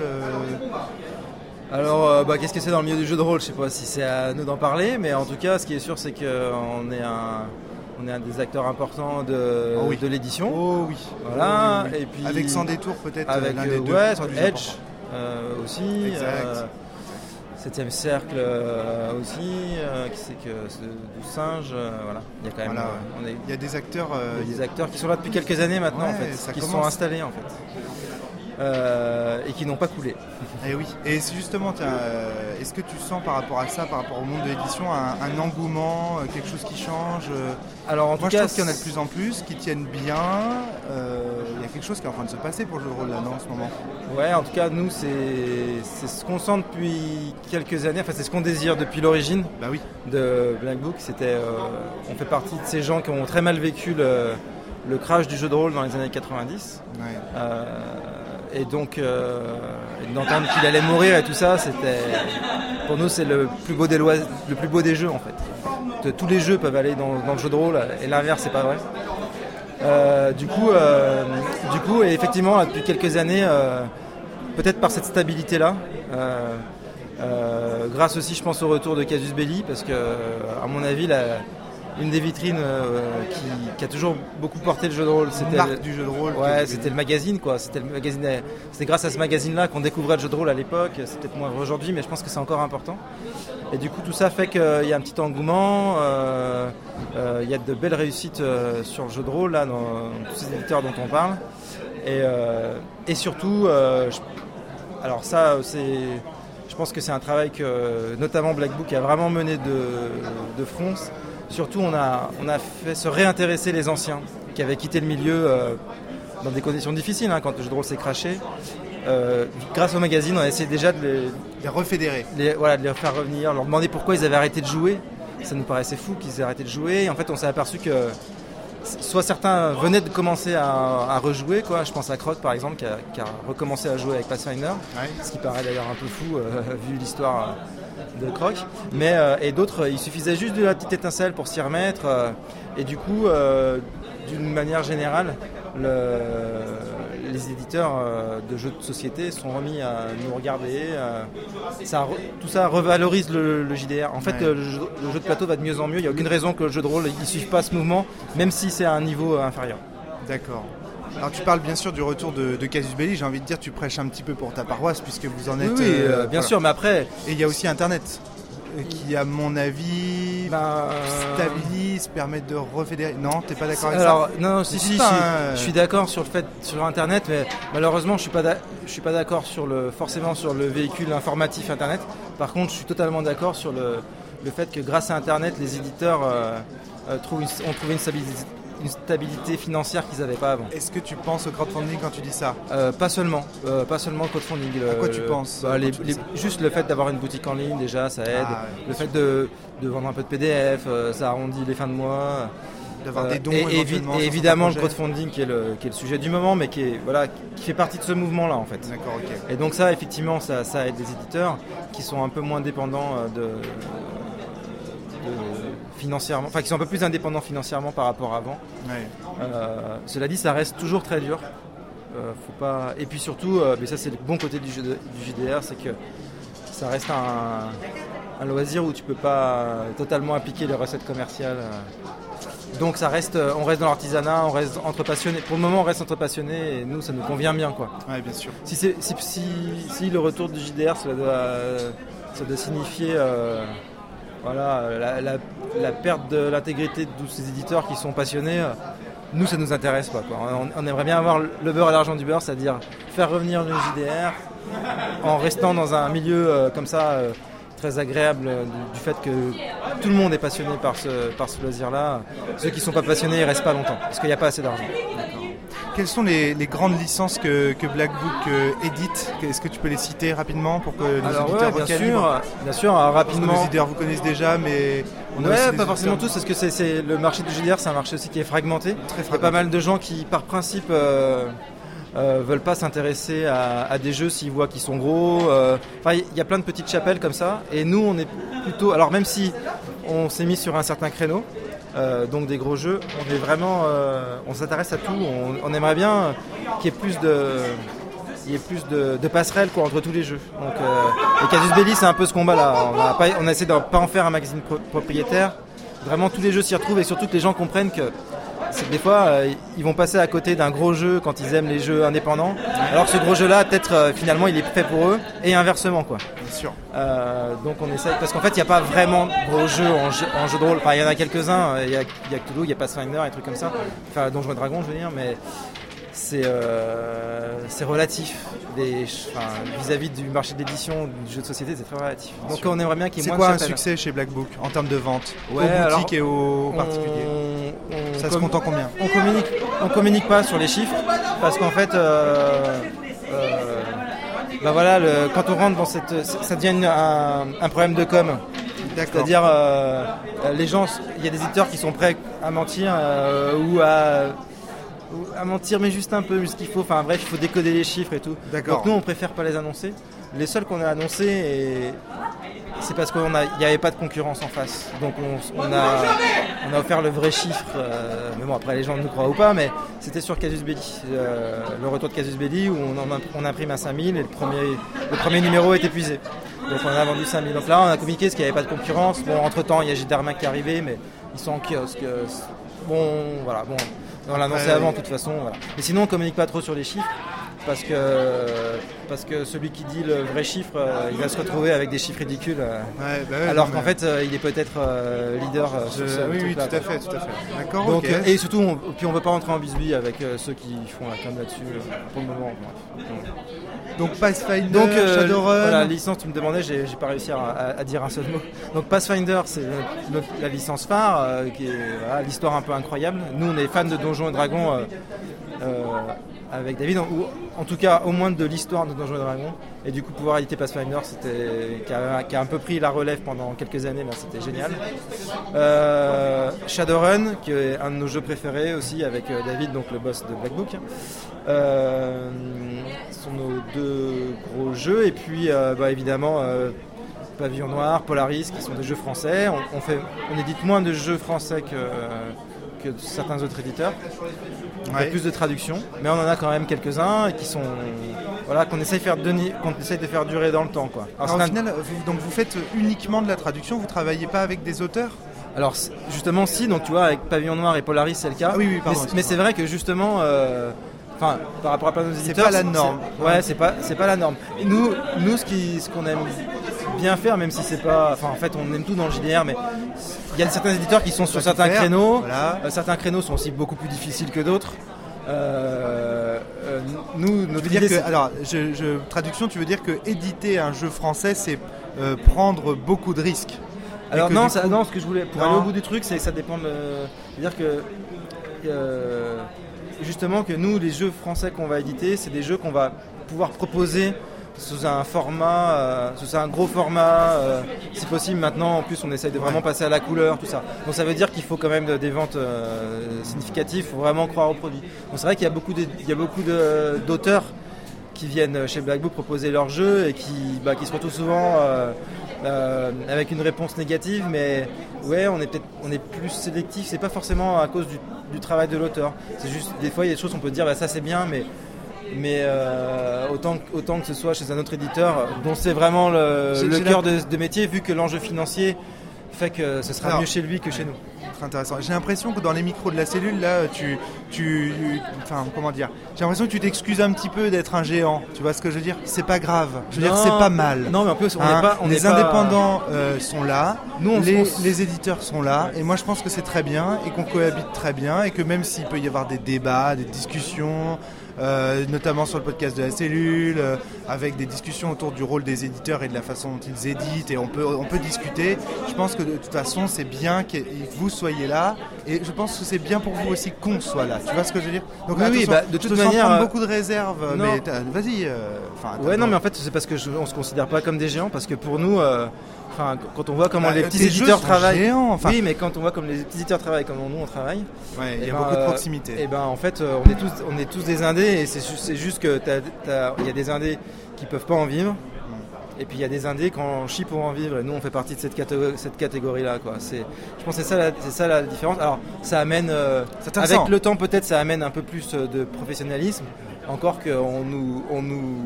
Alors, qu'est-ce que c'est dans le milieu du jeu de rôle? Je sais pas si c'est à nous d'en parler, mais en tout cas, ce qui est sûr, c'est qu'on est un des acteurs importants de l'édition. Oh oui. Voilà. Oui. Et puis avec Sans Détour peut-être. Avec l'un des deux. Ouais, sur Edge aussi. Exact. 7e cercle aussi, qui c'est que du singe, voilà. Il y a quand même, il y a des acteurs, des acteurs qui sont là depuis quelques années maintenant en fait, qui se sont installés en fait, et qui n'ont pas coulé. Et oui. Et c'est justement, est-ce que tu sens par rapport à ça, par rapport au monde de l'édition, un engouement, quelque chose qui change? Alors en tout cas, je trouve qu'il y en a de plus en plus qui tiennent bien. Il y a quelque chose qui est en train de se passer pour le jeu de rôle là, non, en ce moment? Ouais, en tout cas, nous, c'est ce qu'on sent depuis quelques années. Enfin, c'est ce qu'on désire depuis l'origine de Black Book. On fait partie de ces gens qui ont très mal vécu le crash du jeu de rôle dans les années 90. Ouais. Et donc, d'entendre qu'il allait mourir et tout ça, pour nous, c'est le plus beau des jeux en fait. Tous les jeux peuvent aller dans le jeu de rôle et l'inverse, c'est pas vrai. Du coup, et effectivement, là, depuis quelques années, peut-être par cette stabilité-là, Grâce aussi, je pense, au retour de Casus Belli, parce que, à mon avis, une des vitrines qui a toujours beaucoup porté le jeu de rôle, c'était marque du jeu de rôle. Ouais, c'était le magazine, quoi. C'était grâce à ce magazine-là qu'on découvrait le jeu de rôle à l'époque. C'est peut-être moins aujourd'hui, mais je pense que c'est encore important. Et du coup, tout ça fait qu'il y a un petit engouement. Il y a de belles réussites sur le jeu de rôle là, dans tous ces éditeurs dont on parle. Et surtout, alors ça, je pense que c'est un travail que notamment Black Book a vraiment mené de front. Surtout, on a fait se réintéresser les anciens qui avaient quitté le milieu dans des conditions difficiles, quand le jeu de rôle s'est craché. Grâce au magazine, on a essayé déjà de les refédérer. De les faire revenir, leur demander pourquoi ils avaient arrêté de jouer. Ça nous paraissait fou qu'ils aient arrêté de jouer. Et en fait, on s'est aperçu que soit certains venaient de commencer à rejouer, quoi. Je pense à Croc par exemple, qui a recommencé à jouer avec Pathfinder, ce qui paraît d'ailleurs un peu fou vu l'histoire de Croc. Et d'autres, il suffisait juste de la petite étincelle pour s'y remettre. Et du coup, d'une manière générale, les éditeurs de jeux de société sont remis à nous regarder. Tout ça revalorise le JDR. En fait, le jeu de plateau va de mieux en mieux. Il n'y a aucune raison que le jeu de rôle ne suive pas ce mouvement, même si c'est à un niveau inférieur. D'accord. Alors tu parles bien sûr du retour de Casus Belli. J'ai envie de dire, tu prêches un petit peu pour ta paroisse puisque vous en êtes... Oui, bien sûr, mais après... Et il y a aussi Internet qui, à mon avis, stabilise, permet de refédérer. Non, t'es pas d'accord avec ça? Non, je suis d'accord sur Internet, mais malheureusement, je suis pas d'accord forcément sur le véhicule informatif Internet. Par contre, je suis totalement d'accord sur le fait que grâce à Internet, les éditeurs ont trouvé une stabilité financière qu'ils n'avaient pas avant. Est-ce que tu penses au crowdfunding quand tu dis ça? Pas seulement le crowdfunding. À quoi tu penses? Juste le fait d'avoir une boutique en ligne, déjà, ça aide. Le fait de vendre un peu de PDF, ça arrondit les fins de mois. D'avoir des dons et évidemment le crowdfunding qui est le sujet du moment, mais qui fait partie de ce mouvement-là en fait. D'accord, ok. Et donc ça, effectivement, ça aide les éditeurs qui sont un peu moins dépendants financièrement, enfin qui sont un peu plus indépendants financièrement par rapport à avant. Ouais. Cela dit, ça reste toujours très dur. Faut pas... Et puis surtout, mais ça c'est le bon côté du JDR, c'est que ça reste un loisir où tu peux pas totalement appliquer les recettes commerciales. Donc on reste dans l'artisanat, on reste entre passionnés. Pour le moment, on reste entre passionnés et nous, ça nous convient bien, quoi. Ouais, bien sûr. Si le retour du JDR, ça doit signifier la perte de l'intégrité de tous ces éditeurs qui sont passionnés, nous, ça nous intéresse pas, quoi. On aimerait bien avoir le beurre et l'argent du beurre, c'est-à-dire faire revenir le JDR en restant dans un milieu comme ça. Très agréable du fait que tout le monde est passionné par ce loisir-là. Ceux qui ne sont pas passionnés, ils ne restent pas longtemps, parce qu'il n'y a pas assez d'argent. D'accord. Quelles sont les grandes licences que Black Book édite? Est-ce que tu peux les citer rapidement pour que nos auditeurs recalibrent? Bien sûr, rapidement. Nos auditeurs vous connaissent déjà, mais... pas forcément tous, parce que c'est le marché du JDR, c'est un marché aussi qui est fragmenté. Très fragmenté. Il y a pas mal de gens qui, par principe... veulent pas s'intéresser à des jeux s'ils voient qu'ils sont gros. Il y a plein de petites chapelles comme ça. Et nous, on est plutôt... Alors même si on s'est mis sur un certain créneau, donc des gros jeux, on est vraiment... on s'intéresse à tout. On aimerait bien qu'il y ait plus de passerelles, quoi, entre tous les jeux. Donc, et Casus Belli, c'est un peu ce combat-là. On a essayé de ne pas en faire un magazine propriétaire. Vraiment, tous les jeux s'y retrouvent et surtout que les gens comprennent que des fois, ils vont passer à côté d'un gros jeu quand ils aiment les jeux indépendants. Alors que ce gros jeu-là, peut-être finalement, il est fait pour eux et inversement, quoi. Bien sûr. Donc on essaye, parce qu'en fait, il n'y a pas vraiment de gros jeux en jeu de rôle. Enfin, il y en a quelques-uns. Il y a Cthulhu, il y a Pathfinder, et trucs comme ça. Enfin, Donjons et Dragons, je veux dire, mais c'est relatif. Vis-à-vis du marché d'édition du jeu de société, c'est très relatif. Donc on aimerait bien qu'il y ait moins de chapelles. C'est quoi un succès chez Black Book en termes de vente, aux boutiques et aux particuliers? Ça se compte en combien? On communique pas sur les chiffres parce qu'en fait, quand on rentre dans ça devient un problème de com. C'est-à-dire les gens, il y a des éditeurs qui sont prêts à mentir ou à mentir, mais juste un peu, juste ce qu'il faut. Enfin bref, il faut décoder les chiffres et tout. D'accord. Donc nous, on préfère pas les annoncer. Les seuls qu'on a annoncés, c'est parce qu'il n'y avait pas de concurrence en face. Donc on a offert le vrai chiffre. Mais bon, après les gens ne nous croient ou pas, mais c'était sur Casus Belli. Le retour de Casus Belli où on imprime à 5000 et le premier numéro est épuisé. Donc on en a vendu 5000. Donc là on a communiqué parce qu'il n'y avait pas de concurrence. Bon, entre temps il y a JDermac qui est arrivé, mais ils sont en kiosque. Bon, voilà, bon. On l'a annoncé avant de toute façon. Voilà. Mais sinon on communique pas trop sur les chiffres. Parce que celui qui dit le vrai chiffre, il va se retrouver avec des chiffres ridicules. Alors qu'en fait, il est peut-être leader sur ce oui, truc-là, tout à fait. D'accord. Donc, ok. et surtout, on veut pas rentrer en bisbille avec ceux qui font la com là-dessus pour le moment. Donc Pathfinder, Shadowrun. Voilà, licence, tu me demandais, j'ai pas réussi à dire un seul mot. Donc Pathfinder, c'est la licence phare, qui est l'histoire un peu incroyable. Nous, on est fans de Donjons et Dragons. Avec David, ou en tout cas au moins de l'histoire de Donjons et Dragons, et du coup pouvoir éditer Pathfinder, qui a un peu pris la relève pendant quelques années, là, c'était génial. Shadowrun, qui est un de nos jeux préférés aussi, avec David, donc le boss de Black Book. Ce sont nos deux gros jeux, et puis évidemment Pavillon Noir, Polaris, qui sont des jeux français. On édite moins de jeux français que certains autres éditeurs. On fait plus de traductions, mais on en a quand même quelques-uns et qui sont qu'on essaye de faire durer dans le temps, quoi. Alors, au final, donc vous faites uniquement de la traduction, vous travaillez pas avec des auteurs? Alors justement si, donc tu vois avec Pavillon Noir et Polaris c'est le cas. Oui, pardon, mais c'est vrai que justement par rapport à plein de nos éditeurs, c'est pas la norme. C'est pas la norme. Et nous ce qu'on aime bien faire, même si c'est pas, en fait on aime tout dans le JDR, mais il y a certains éditeurs qui sont sur certains créneaux. Voilà. Certains créneaux sont aussi beaucoup plus difficiles que d'autres. Notre idée, traduction, tu veux dire que éditer un jeu français, c'est prendre beaucoup de risques. Alors ce que je voulais, pour aller au bout du truc, c'est que ça dépend de... C'est-à-dire que justement que nous, les jeux français qu'on va éditer, c'est des jeux qu'on va pouvoir proposer sous un format, sous un gros format, si possible. Maintenant, en plus, on essaye de vraiment passer à la couleur, tout ça. Donc ça veut dire qu'il faut quand même des ventes significatives, il faut vraiment croire au produit. Donc c'est vrai qu'il y a beaucoup d'auteurs qui viennent chez Black Book proposer leurs jeux et qui se retrouvent souvent avec une réponse négative, mais on est plus sélectif. C'est pas forcément à cause du travail de l'auteur. C'est juste des fois il y a des choses on peut dire ça c'est bien, mais autant que ce soit chez un autre éditeur dont c'est vraiment le cœur de métier, vu que l'enjeu financier fait que ce sera mieux chez lui que chez nous. Très intéressant. J'ai l'impression que dans les micros de la cellule, là, j'ai l'impression que tu t'excuses un petit peu d'être un géant. Tu vois ce que je veux dire? C'est pas grave. Je veux dire, c'est pas mal. Non, mais en plus, les indépendants sont là, les éditeurs sont là, et moi je pense que c'est très bien et qu'on cohabite très bien, et que même s'il peut y avoir des débats, des discussions, notamment sur le podcast de la cellule, avec des discussions autour du rôle des éditeurs et de la façon dont ils éditent, et on peut discuter. Je pense que de toute façon c'est bien que vous soyez là, et je pense que c'est bien pour vous aussi qu'on soit là. Tu vois ce que je veux dire? Donc de toute manière, beaucoup de réserves, mais vas-y. Non, mais en fait c'est parce que on se considère pas comme des géants, parce que pour nous, quand on voit comment les petits éditeurs travaillent, oui, mais quand on voit comme les petits éditeurs travaillent, comme nous on travaille, il y a beaucoup de proximité. Et en fait, on est tous des indés, et c'est juste que il y a des indés qui peuvent pas en vivre, et puis il y a des indés qui en chient pour en vivre, et nous on fait partie de cette catégorie-là, quoi. Je pense que c'est ça la différence. Alors ça amène, avec le temps peut-être, ça amène un peu plus de professionnalisme. Encore qu'on on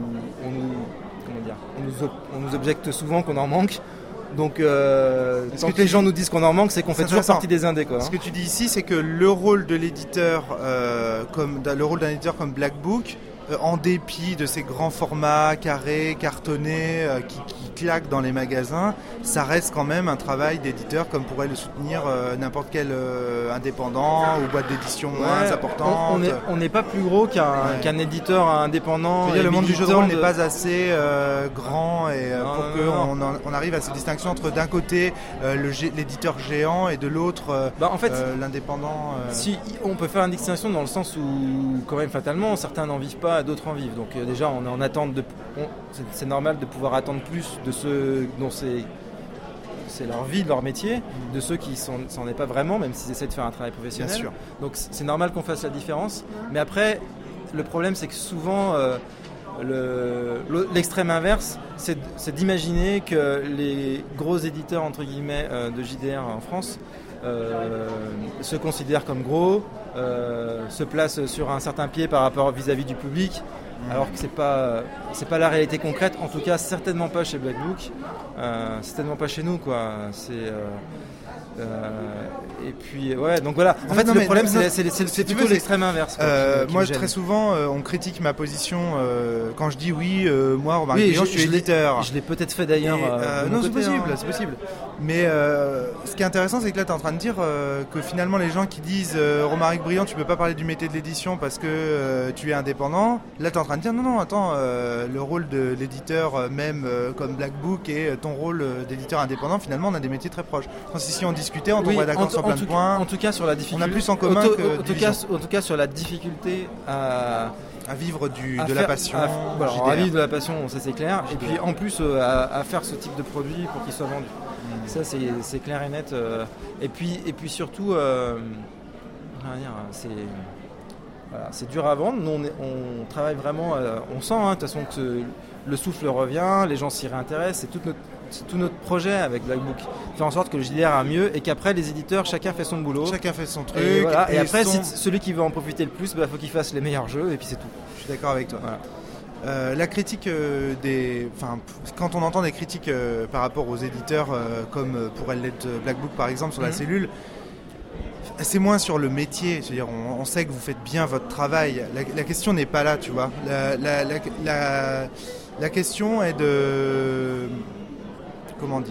nous objecte souvent qu'on en manque. Donc, quand les gens nous disent qu'on en manque, c'est qu'on fait toujours partie des indés, quoi. Ce que tu dis ici, c'est que le rôle de l'éditeur, le rôle d'un éditeur comme Black Book, en dépit de ces grands formats carrés, cartonnés, qui claquent dans les magasins, ça reste quand même un travail d'éditeur comme pourrait le soutenir n'importe quel indépendant ou boîte d'édition moins importante. On n'est pas plus gros qu'un éditeur indépendant. Le monde du jeu de rôle n'est pas assez grand pour qu'on arrive à cette distinction entre d'un côté l'éditeur géant et de l'autre l'indépendant. Si on peut faire une distinction dans le sens où quand même fatalement certains n'en vivent pas, d'autres en vivent. Donc déjà on est en attente c'est normal de pouvoir attendre plus de ceux dont c'est leur vie, leur métier, de ceux qui s'en est pas vraiment, même s'ils essaient de faire un travail professionnel. Bien sûr. Donc c'est normal qu'on fasse la différence. Mais après, le problème c'est que souvent l'extrême inverse, c'est d'imaginer que les gros éditeurs entre guillemets de JDR en France se considèrent comme gros, se placent sur un certain pied par rapport vis-à-vis du public, alors que c'est pas la réalité concrète, en tout cas certainement pas chez Black Book, certainement pas chez nous quoi. Et puis ouais, donc voilà. En fait, le problème c'est plutôt l'extrême inverse. Moi, très souvent, on critique ma position quand je dis oui, moi, Romaric Briand, je suis éditeur. Je l'ai peut-être fait d'ailleurs. Non, c'est possible. Mais ce qui est intéressant, c'est que là, tu es en train de dire que finalement, les gens qui disent Romaric Briand, tu peux pas parler du métier de l'édition parce que tu es indépendant. Là, tu es en train de dire non, attends, le rôle de l'éditeur, même comme Black Book, et ton rôle d'éditeur indépendant, finalement, on a des métiers très proches. Si on discutait, on tomberait d'accord sur plein de points. En tout cas, sur la difficulté. On a plus en commun en tout cas, sur la difficulté à vivre de la passion. À vivre de la passion, ça c'est clair. Et puis en plus, à faire ce type de produit pour qu'il soit vendu. Ça, c'est clair et net. Et puis surtout, c'est dur à vendre. Nous, on travaille vraiment. On sent, de toute façon, que le souffle revient, les gens s'y réintéressent. C'est tout notre projet avec Black Book. Faire en sorte que le JDR a mieux et qu'après les éditeurs, chacun fait son boulot. Chacun fait son truc. Et après, celui qui veut en profiter le plus, faut qu'il fasse les meilleurs jeux et puis c'est tout. Je suis d'accord avec toi. Voilà. La critique quand on entend des critiques par rapport aux éditeurs, comme pourrait l'être Black Book par exemple sur la cellule, c'est moins sur le métier. C'est-à-dire, on sait que vous faites bien votre travail. La question n'est pas là, tu vois. La question est de... Comment dire ?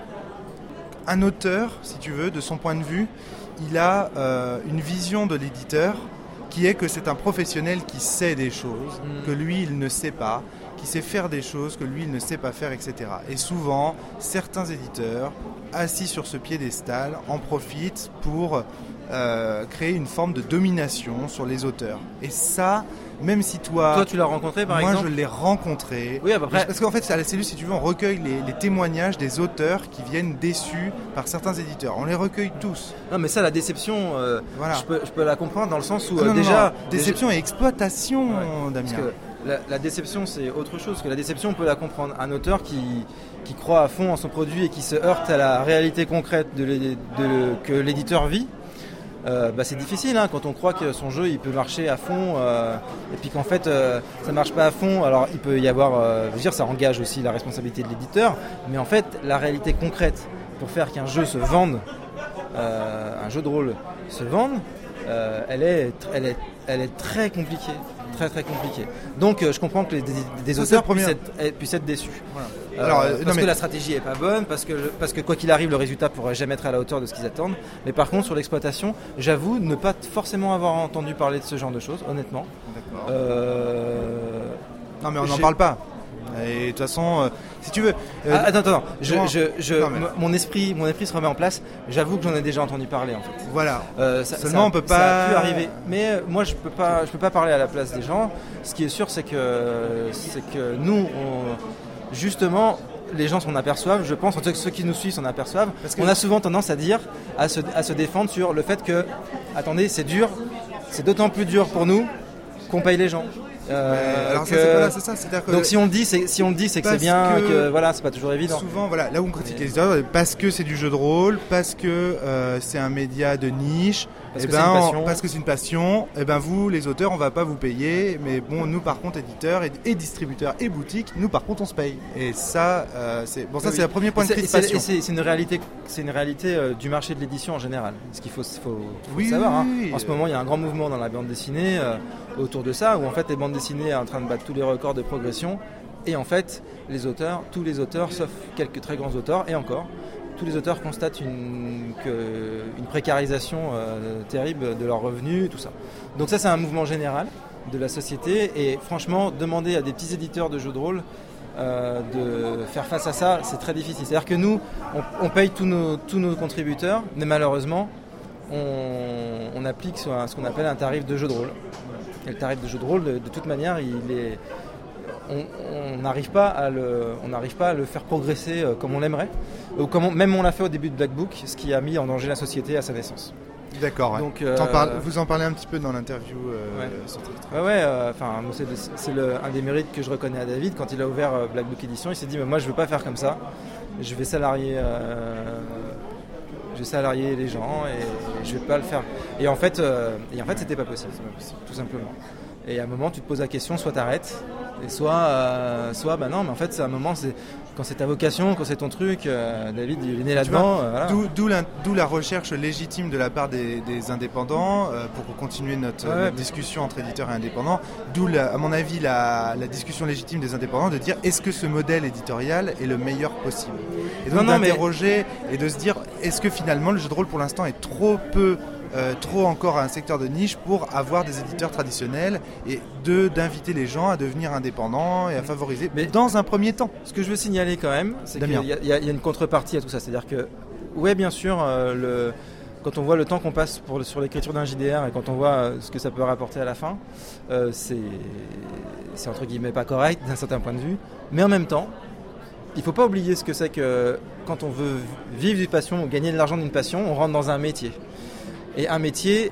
Un auteur, si tu veux, de son point de vue, il a une vision de l'éditeur qui est que c'est un professionnel qui sait des choses que lui, il ne sait pas, qui sait faire des choses que lui, il ne sait pas faire, etc. Et souvent, certains éditeurs, assis sur ce piédestal, en profitent pour créer une forme de domination sur les auteurs. Et ça... Même si toi tu l'as rencontré par exemple. Moi je l'ai rencontré. Oui, à peu près. Parce qu'en fait à la cellule, si tu veux, on recueille les témoignages des auteurs qui viennent déçus par certains éditeurs. On les recueille tous. Non mais ça, la déception, je peux la comprendre dans le sens où déception et exploitation, Damien. Parce que la déception c'est autre chose. Que la déception on peut la comprendre. Un auteur qui croit à fond en son produit et qui se heurte à la réalité concrète que l'éditeur vit. C'est difficile quand on croit que son jeu il peut marcher à fond et puis qu'en fait ça marche pas à fond. Alors il peut y avoir, ça engage aussi la responsabilité de l'éditeur, mais en fait la réalité concrète pour faire qu'un jeu se vende, un jeu de rôle se vende, elle est très compliquée. Très très compliqué. Donc je comprends que des auteurs puissent être déçus. Voilà. Que la stratégie est pas bonne, parce que quoi qu'il arrive, le résultat pourrait jamais être à la hauteur de ce qu'ils attendent. Mais par contre sur l'exploitation, j'avoue ne pas forcément avoir entendu parler de ce genre de choses, honnêtement. D'accord. Non mais on n'en parle pas. Et de toute façon, si tu veux... Attends. Mon esprit se remet en place. J'avoue que j'en ai déjà entendu parler en fait. Voilà. Seulement on peut pas... Ça a pu arriver. Mais moi je peux pas parler à la place des gens. Ce qui est sûr c'est que nous, justement... Les gens s'en aperçoivent, je pense, en tout cas ceux qui nous suivent s'en aperçoivent. Parce qu'on a souvent tendance à dire, à se défendre sur le fait que, attendez, c'est dur, c'est d'autant plus dur pour nous qu'on paye les gens. Alors c'est ça. C'est-à-dire que donc si on le dit, c'est que c'est bien, que voilà, c'est pas toujours évident. Souvent, voilà, là où on critique les éditeurs, parce que c'est du jeu de rôle, parce que c'est un média de niche, parce que c'est une passion. Et ben vous, les auteurs, on va pas vous payer, mais bon, nous par contre, éditeurs et distributeurs et boutiques, nous par contre, on se paye. Et ça, c'est le premier point de crispation. C'est une réalité du marché de l'édition en général. Ce qu'il faut savoir. Oui. En ce moment, il y a un grand mouvement dans la bande dessinée autour de ça, où en fait les bandes dessinées sont en train de battre tous les records de progression. Et en fait, tous les auteurs, sauf quelques très grands auteurs, et encore, tous les auteurs constatent une précarisation terrible de leurs revenus, tout ça. Donc ça, c'est un mouvement général de la société. Et franchement, demander à des petits éditeurs de jeux de rôle de faire face à ça, c'est très difficile. C'est-à-dire que nous, on paye tous nos contributeurs, mais malheureusement, on applique ce qu'on appelle un tarif de jeu de rôle. Et le tarif de jeu de rôle, de toute manière, on n'arrive pas à le faire progresser comme on l'aimerait, ou même on l'a fait au début de Black Book, ce qui a mis en danger la société à sa naissance. D'accord. Ouais. Donc, vous en parlez un petit peu dans l'interview. C'est un des mérites que je reconnais à David. Quand il a ouvert Black Book Edition, il s'est dit moi je veux pas faire comme ça. Je vais salarier les gens et je vais pas le faire. Et en fait c'était pas possible, tout simplement. Et à un moment, tu te poses la question, soit t'arrêtes, et soit bah non, mais en fait, c'est un moment, quand c'est ta vocation, quand c'est ton truc, David, il est né là-dedans. Voilà. D'où la recherche légitime de la part des indépendants pour continuer notre discussion entre éditeurs et indépendants. D'où, à mon avis, la discussion légitime des indépendants de dire est-ce que ce modèle éditorial est le meilleur possible. Et donc d'interroger et de se dire est-ce que finalement le jeu de rôle pour l'instant est trop encore un secteur de niche pour avoir des éditeurs traditionnels et d'inviter les gens à devenir indépendants et à favoriser, mais dans un premier temps. Ce que je veux signaler quand même, c'est qu'il y a une contrepartie à tout ça. C'est-à-dire que, ouais, bien sûr, quand on voit le temps qu'on passe sur l'écriture d'un JDR et quand on voit ce que ça peut rapporter à la fin, c'est entre guillemets pas correct d'un certain point de vue. Mais en même temps, il ne faut pas oublier ce que c'est que quand on veut vivre d'une passion ou gagner de l'argent d'une passion, on rentre dans un métier. Et un métier,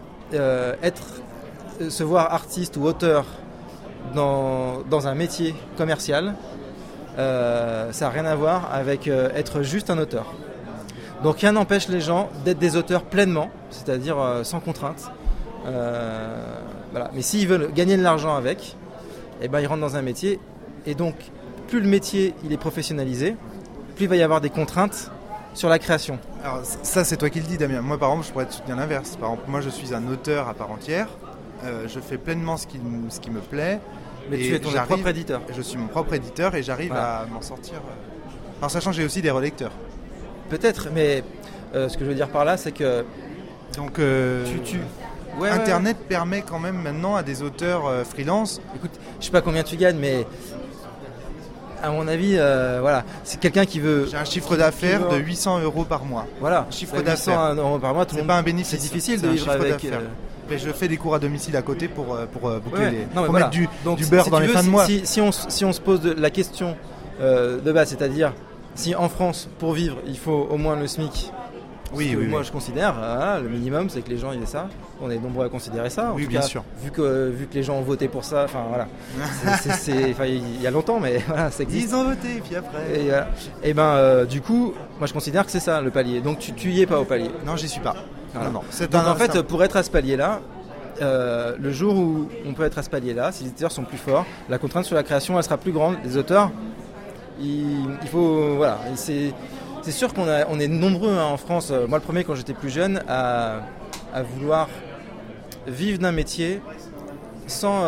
se voir artiste ou auteur dans un métier commercial, ça n'a rien à voir avec être juste un auteur. Donc rien n'empêche les gens d'être des auteurs pleinement, c'est-à-dire sans contrainte. Voilà. Mais s'ils veulent gagner de l'argent avec, eh ben, ils rentrent dans un métier. Et donc, plus le métier il est professionnalisé, plus il va y avoir des contraintes sur la création. Alors ça c'est toi qui le dis, Damien. Moi par exemple je pourrais te soutenir l'inverse. Par exemple moi je suis un auteur à part entière, je fais pleinement ce qui me plaît. Mais tu es ton propre éditeur. Je suis mon propre éditeur et j'arrive à m'en sortir. En sachant que j'ai aussi des relecteurs. Peut-être, mais ce que je veux dire par là c'est que... Donc Internet permet quand même maintenant à des auteurs freelance... Écoute, je sais pas combien tu gagnes mais... À mon avis, voilà, c'est quelqu'un qui veut... J'ai un chiffre d'affaires de 800 € par mois. Voilà, chiffre d'affaires. 800 € par mois, c'est pas un bénéfice. C'est difficile de vivre avec... Mais je fais des cours à domicile à côté pour boucler les... Non, pour mettre du beurre dans les fins de mois. Si on se pose la question de base, c'est-à-dire si en France, pour vivre, il faut au moins le SMIC... Oui. Moi je considère, le minimum c'est que les gens aient ça. On est nombreux à considérer ça. Oui, bien sûr. Vu que les gens ont voté pour ça, enfin voilà. Il y a longtemps, mais voilà, ça existe. Ils ont voté, puis après. Et du coup, moi je considère que c'est ça le palier. Donc tu y es pas au palier. Non, j'y suis pas. Voilà. Non. Donc en fait, pour être à ce palier-là, le jour où on peut être à ce palier-là, si les éditeurs sont plus forts, la contrainte sur la création elle sera plus grande. Les auteurs, il faut voilà. C'est sûr qu'on est nombreux en France, moi le premier quand j'étais plus jeune, à vouloir vivre d'un métier sans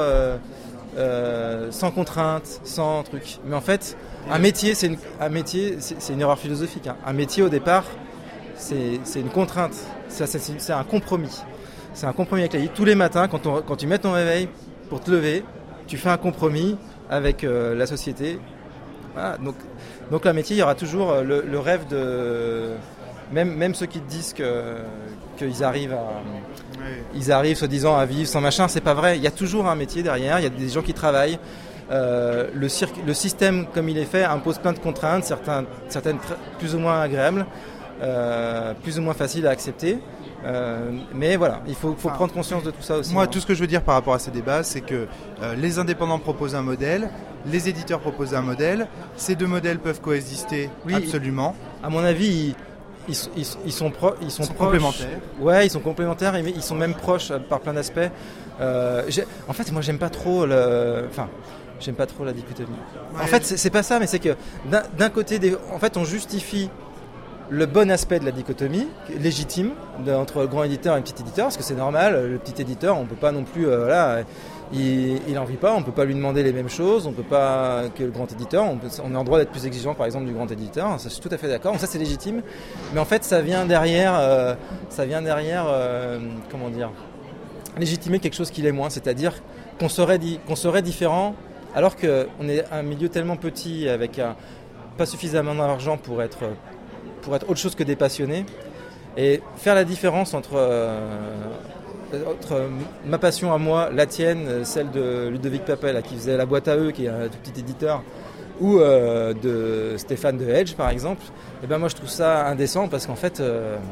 contrainte, sans truc. Mais en fait, un métier, c'est une erreur philosophique. Hein. Un métier au départ, c'est une contrainte, c'est un compromis. C'est un compromis avec la vie. Tous les matins, quand tu mets ton réveil pour te lever, tu fais un compromis avec la société. Voilà, donc le métier, il y aura toujours le rêve de... Même ceux qui te disent qu'ils arrivent ils arrivent soi-disant à vivre sans machin, c'est pas vrai. Il y a toujours un métier derrière, il y a des gens qui travaillent. Le système, comme il est fait, impose plein de contraintes, certaines plus ou moins agréables, plus ou moins faciles à accepter. Mais voilà, il faut prendre conscience de tout ça aussi. Moi, tout ce que je veux dire par rapport à ces débats, c'est que les indépendants proposent un modèle, les éditeurs proposent un modèle, ces deux modèles peuvent coexister absolument. À mon avis, ils sont complémentaires. Ouais, ils sont complémentaires, mais ils sont même proches par plein d'aspects. En fait, moi, j'aime pas trop j'aime pas trop la dichotomie. Ouais. En fait, c'est pas ça, mais c'est que d'un côté, en fait, on justifie le bon aspect de la dichotomie, légitime, entre le grand éditeur et le petit éditeur, parce que c'est normal, le petit éditeur, on peut pas non plus, il en vit pas, on peut pas lui demander les mêmes choses, on peut pas que le grand éditeur, on est en droit d'être plus exigeant par exemple du grand éditeur, ça je suis tout à fait d'accord, donc ça c'est légitime, mais en fait ça vient derrière, comment dire, légitimer quelque chose qu'il est moins, c'est-à-dire qu'on serait différent, alors qu'on est un milieu tellement petit avec pas suffisamment d'argent pour être autre chose que des passionnés, et faire la différence entre ma passion à moi, la tienne, celle de Ludovic Papel qui faisait la boîte à eux, qui est un tout petit éditeur, ou de Stéphane de Hedge par exemple, et ben moi je trouve ça indécent parce qu'en fait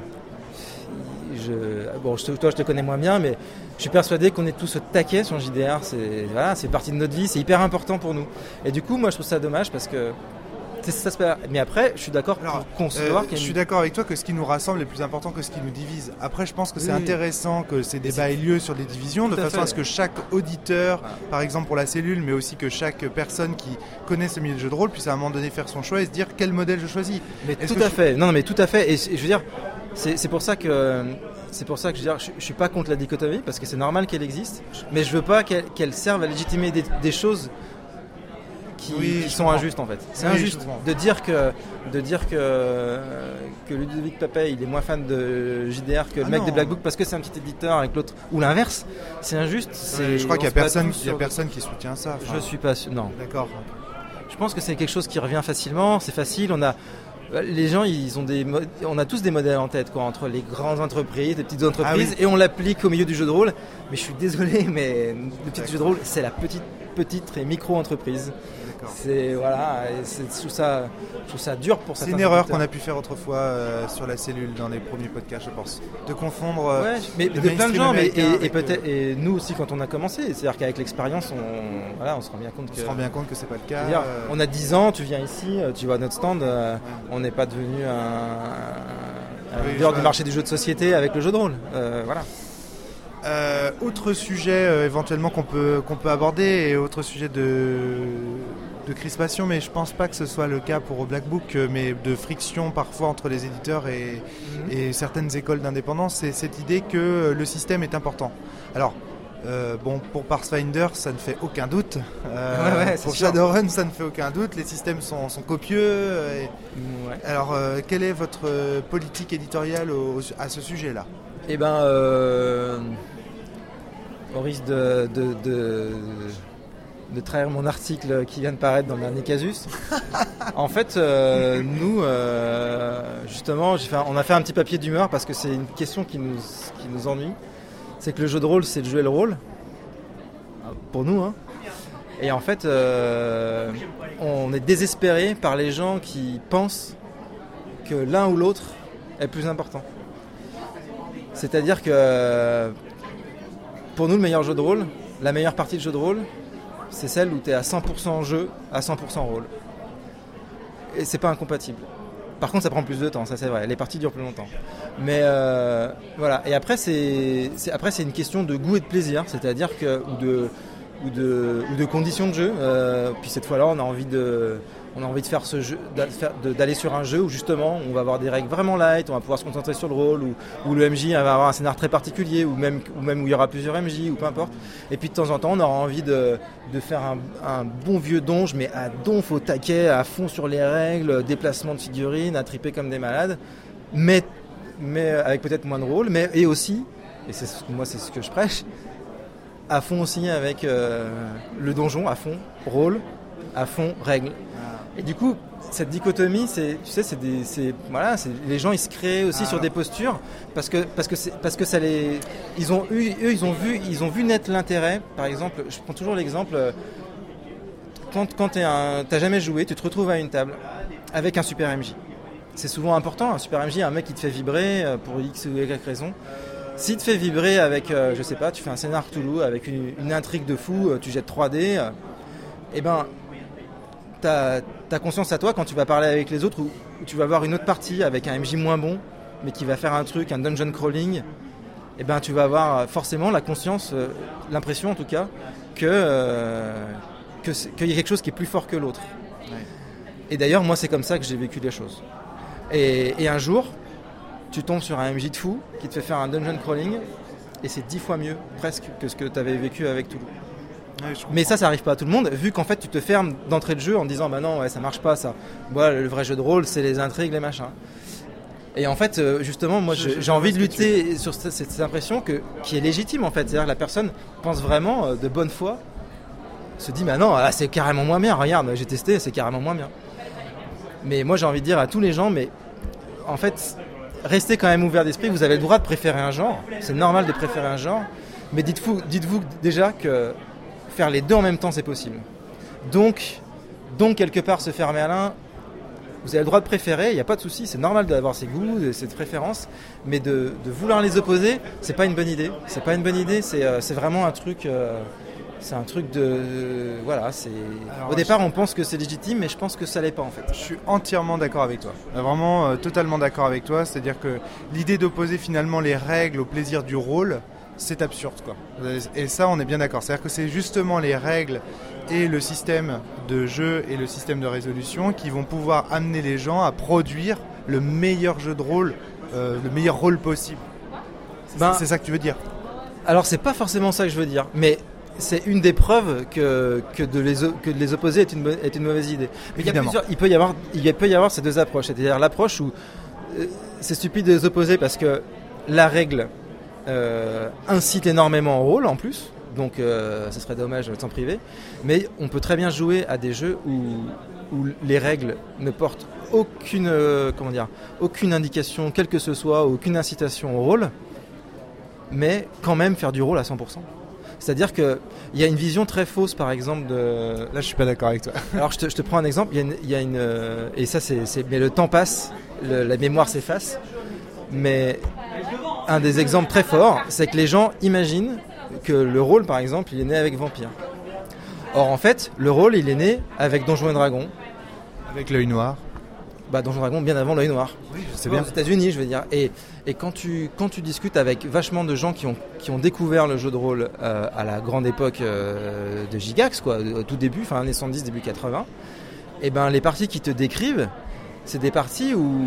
toi je te connais moins bien, mais je suis persuadé qu'on est tous au taquet sur JDR, c'est partie de notre vie, c'est hyper important pour nous, et du coup moi je trouve ça dommage parce que C'est cet aspect-là. Mais après, je suis d'accord pour concevoir je suis d'accord avec toi que ce qui nous rassemble est plus important que ce qui nous divise. Après, je pense que c'est intéressant que ces débats aient lieu sur les divisions, de façon à ce que chaque auditeur, par exemple pour la cellule, mais aussi que chaque personne qui connaît ce milieu de jeu de rôle puisse à un moment donné faire son choix et se dire quel modèle je choisis. Mais tout à fait. Non, mais tout à fait. Et je veux dire, c'est pour ça que je veux dire, je suis pas contre la dichotomie parce que c'est normal qu'elle existe, mais je veux pas qu'elle serve à légitimer des choses qui sont injustes en fait. C'est injuste de dire que Ludovic Papet il est moins fan de JDR que le mec des Black Book parce que c'est un petit éditeur avec l'autre, ou l'inverse. C'est injuste. Je crois qu'il y a personne qui soutient ça. Je suis pas sûr. Non. D'accord. Je pense que c'est quelque chose qui revient facilement. C'est facile. Les gens, on a tous des modèles en tête, quoi, entre les grandes entreprises, les petites entreprises, et on l'applique au milieu du jeu de rôle. Mais je suis désolé, mais le petit jeu de rôle, c'est la petite et micro-entreprise. C'est je trouve ça dur pour certains. C'est une erreur qu'on a pu faire autrefois sur la cellule dans les premiers podcasts, je pense, de confondre. Mais de plein de gens, et nous aussi quand on a commencé, c'est-à-dire qu'avec l'expérience, on se rend bien compte que c'est pas le cas. On a 10 ans, tu viens ici, tu vois notre stand, on n'est pas devenu un leader du marché du jeu de société avec le jeu de rôle. Voilà. Autre sujet éventuellement qu'on peut aborder, et autre sujet de crispation, mais je pense pas que ce soit le cas pour Black Book, mais de friction parfois entre les éditeurs et certaines écoles d'indépendance, c'est cette idée que le système est important. Alors pour Pathfinder ça ne fait aucun doute, pour Shadowrun ça ne fait aucun doute, les systèmes sont copieux. Alors quelle est votre politique éditoriale à ce sujet-là? Eh ben, au risque de trahir mon article qui vient de paraître dans le dernier Casus. En fait, nous, justement, on a fait un petit papier d'humeur parce que c'est une question qui nous ennuie. C'est que le jeu de rôle, c'est de jouer le rôle. Pour nous, hein. Et en fait, on est désespéré par les gens qui pensent que l'un ou l'autre est plus important. C'est-à-dire que pour nous, le meilleur jeu de rôle, la meilleure partie de jeu de rôle, c'est celle où tu es à 100% jeu, à 100% rôle. Et c'est pas incompatible. Par contre, ça prend plus de temps, ça c'est vrai. Les parties durent plus longtemps. Mais voilà. Et après, c'est une question de goût et de plaisir, c'est-à-dire que ou de conditions de jeu. Puis cette fois-là, on a envie de faire ce jeu, d'aller sur un jeu où justement on va avoir des règles vraiment light, on va pouvoir se concentrer sur le rôle, où le MJ va avoir un scénar très particulier, ou même où il y aura plusieurs MJ, ou peu importe. Et puis de temps en temps on aura envie de faire un bon vieux donge, mais à donf au taquet, à fond sur les règles, déplacement de figurines, à triper comme des malades, mais avec peut-être moins de rôle, et aussi, et c'est ce que je prêche, à fond aussi avec le donjon, à fond rôle, à fond règles. Et du coup, cette dichotomie, les gens ils se créent aussi sur des postures parce que ça les, ils ont vu naître l'intérêt. Par exemple, je prends toujours l'exemple quand t'as jamais joué, tu te retrouves à une table avec un super MJ. C'est souvent important, un super MJ, un mec qui te fait vibrer pour X ou Y raison. S'il te fait vibrer avec, je sais pas, tu fais un scénar Cthulhu avec une intrigue de fou, tu jettes 3D, et ben t'as conscience à toi quand tu vas parler avec les autres où tu vas avoir une autre partie avec un MJ moins bon mais qui va faire un dungeon crawling, et ben tu vas avoir forcément la conscience, l'impression en tout cas qu'il y a quelque chose qui est plus fort que l'autre. Et d'ailleurs moi c'est comme ça que j'ai vécu les choses. Et un jour tu tombes sur un MJ de fou qui te fait faire un dungeon crawling et c'est 10 fois mieux presque que ce que tu avais vécu avec Toulouse. Mais ça arrive pas à tout le monde, vu qu'en fait tu te fermes d'entrée de jeu en disant bah non ça marche pas ça. Voilà, le vrai jeu de rôle c'est les intrigues, les machins. Et en fait justement moi j'ai envie de lutter sur cette impression qui est légitime en fait, c'est-à-dire que la personne pense vraiment de bonne foi, se dit bah non là c'est carrément moins bien, regarde j'ai testé c'est carrément moins bien. Mais moi j'ai envie de dire à tous les gens, mais en fait restez quand même ouverts d'esprit, vous avez le droit de préférer un genre, c'est normal de préférer un genre, mais dites-vous déjà que faire les deux en même temps, c'est possible. Donc quelque part, se fermer à l'un, vous avez le droit de préférer, il n'y a pas de souci, c'est normal d'avoir ses goûts, ses préférences, mais de vouloir les opposer, c'est pas une bonne idée. C'est pas une bonne idée, c'est vraiment un truc, C'est un truc de... voilà, c'est... Au départ, on pense que c'est légitime, mais je pense que ça l'est pas en fait. Je suis entièrement d'accord avec toi. Vraiment, totalement d'accord avec toi. C'est-à-dire que l'idée d'opposer finalement les règles au plaisir du rôle, c'est absurde, quoi. Et ça, on est bien d'accord. C'est-à-dire que c'est justement les règles et le système de jeu et le système de résolution qui vont pouvoir amener les gens à produire le meilleur jeu de rôle, le meilleur rôle possible. C'est ça que tu veux dire? Alors, c'est pas forcément ça que je veux dire, mais... c'est une des preuves que de les opposer est une mauvaise idée. Mais il peut y avoir ces deux approches. C'est-à-dire l'approche où c'est stupide de les opposer parce que la règle incite énormément au rôle en plus. Donc ça serait dommage de s'en priver. Mais on peut très bien jouer à des jeux où les règles ne portent aucune indication, quelle que ce soit, aucune incitation au rôle, mais quand même faire du rôle à 100%. C'est-à-dire qu'il y a une vision très fausse, par exemple, de... Là, je suis pas d'accord avec toi. Alors, je te prends un exemple. Il y a une et ça, mais le temps passe, la mémoire s'efface. Mais un des exemples très forts, c'est que les gens imaginent que le rôle, par exemple, il est né avec Vampire. Or, en fait, le rôle, il est né avec Donjons et Dragons. Avec l'œil noir. Donjons et Dragons bien avant l'œil noir. Oui, je sais bien. Aux États-Unis, je veux dire. Et quand tu discutes avec vachement de gens qui ont découvert le jeu de rôle à la grande époque de Gigax, quoi, au tout début, fin années 70, début 80, et ben les parties qui te décrivent, c'est des parties où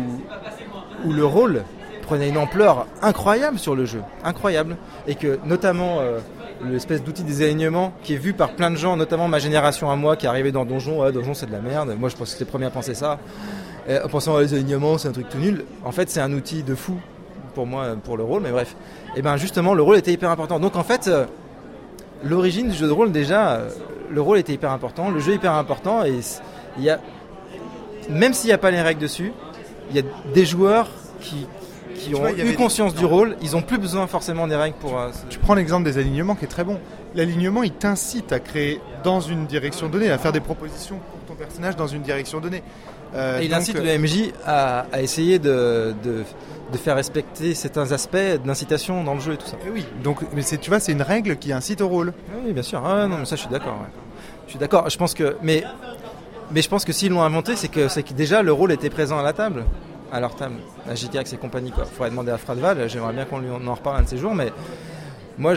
le rôle prenait une ampleur incroyable sur le jeu, incroyable, et que notamment l'espèce d'outil des alignements qui est vu par plein de gens, notamment ma génération à moi qui est arrivée dans Donjon, Donjon c'est de la merde. Moi je pense que c'était le premier à penser ça. En pensant les alignements, c'est un truc tout nul. En fait, c'est un outil de fou pour moi, pour le rôle, mais bref. Et ben justement, le rôle était hyper important. Donc en fait, l'origine du jeu de rôle, déjà, le rôle était hyper important, le jeu est hyper important, et il y a, même s'il n'y a pas les règles dessus, il y a des joueurs qui ont eu conscience du rôle, ils n'ont plus besoin forcément des règles pour... Tu prends l'exemple des alignements qui est très bon. L'alignement, il t'incite à créer dans une direction donnée, à faire des propositions pour ton personnage dans une direction donnée. Et il incite le MJ à essayer de faire respecter certains aspects d'incitation dans le jeu et tout ça. Et oui, donc, mais tu vois, c'est une règle qui incite au rôle. Oui, bien sûr. Ah, non, mais ça, je suis d'accord. Ouais. Je suis d'accord. Je pense que, mais je pense que s'ils l'ont inventé, c'est que déjà le rôle était présent à la table, à leur table, à GTX et compagnie, quoi. Faudrait demander à Fradval. J'aimerais bien qu'on en reparle un de ces jours, mais moi,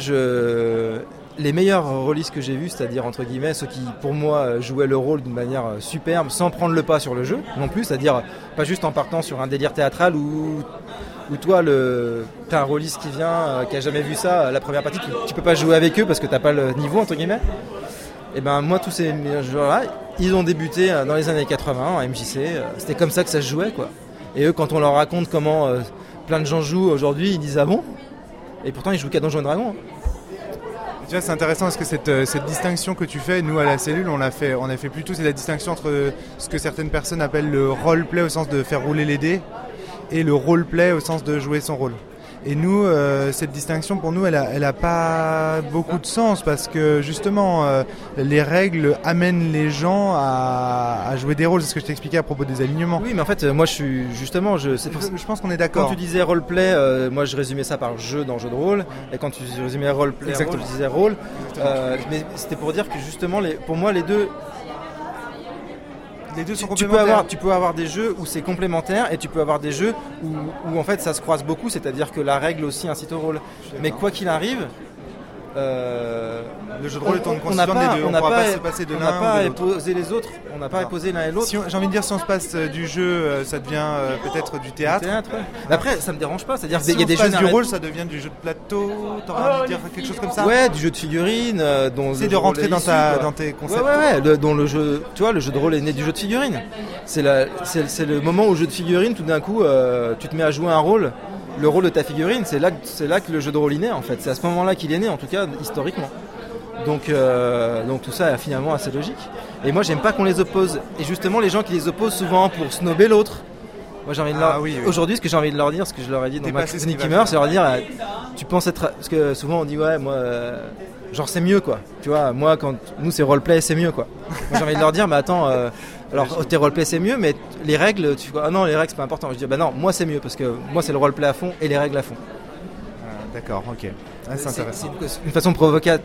les meilleurs rôlistes que j'ai vus, c'est-à-dire entre guillemets ceux qui pour moi jouaient le rôle d'une manière superbe sans prendre le pas sur le jeu non plus, c'est-à-dire pas juste en partant sur un délire théâtral où toi t'as un rôliste qui vient qui a jamais vu ça la première partie, tu peux pas jouer avec eux parce que t'as pas le niveau entre guillemets. Et ben moi tous ces joueurs-là, ils ont débuté dans les années 80 en MJC, c'était comme ça que ça se jouait, quoi. Et eux, quand on leur raconte comment plein de gens jouent aujourd'hui, ils disent ah bon, et pourtant ils jouent qu'à Donjons et Dragons. Tu vois, c'est intéressant parce que cette distinction que tu fais, nous à la cellule, on a fait plutôt, c'est la distinction entre ce que certaines personnes appellent le roleplay au sens de faire rouler les dés et le roleplay au sens de jouer son rôle. Et nous, cette distinction pour nous, elle a pas beaucoup de sens parce que justement, les règles amènent les gens à jouer des rôles. C'est ce que je t'expliquais à propos des alignements. Oui, mais en fait, moi, je pense qu'on est d'accord. Quand tu disais roleplay, moi, je résumais ça par jeu dans jeu de rôle. Et quand tu résumais roleplay, je disais rôle. Mais c'était pour dire que justement, pour moi, les deux sont complémentaires. Tu peux avoir des jeux où c'est complémentaire et tu peux avoir des jeux où en fait ça se croise beaucoup, c'est-à-dire que la règle aussi incite au rôle. Mais quoi qu'il arrive, le jeu de rôle étant une constituante des deux, on n'a pas se passer de l'un ou de l'autre. On n'a pas opposé les autres, on n'a pas opposé l'un et l'autre. J'ai envie de dire, si on se passe du jeu, ça devient peut-être du théâtre. Ouais. Après, ça me dérange pas, c'est-à-dire si il y a des jeux du rôle, ça devient du jeu de plateau. T'aurais envie de dire quelque chose comme ça. Ouais, du jeu de figurines, dont c'est de rentrer dans tes concepts. Ouais, dont le jeu, tu vois, le jeu de rôle est né du jeu de figurines. C'est le moment où le jeu de figurines, tout d'un coup, tu te mets à jouer un rôle. Le rôle de ta figurine, c'est là que le jeu de rôle est né, en fait. C'est à ce moment-là qu'il est né, en tout cas historiquement. Donc tout ça est finalement assez logique. Et moi, j'aime pas qu'on les oppose. Et justement, les gens qui les opposent souvent pour snobber l'autre. Moi, j'ai envie de leur... Aujourd'hui, ce que j'ai envie de leur dire, ce que je leur ai dit dans Max Sneaky Humor, c'est leur dire, tu penses être... Parce que souvent on dit, ouais, moi, genre c'est mieux, quoi. Tu vois, moi, quand nous c'est roleplay, c'est mieux, quoi. Moi, j'ai envie de leur dire, mais attends, alors tes roleplay c'est mieux, mais les règles, tu vois, ah non, les règles c'est pas important. Je dis, bah non, moi c'est mieux, parce que moi c'est le roleplay à fond et les règles à fond. D'accord, ok. Ah, c'est intéressant. C'est une façon provocatrice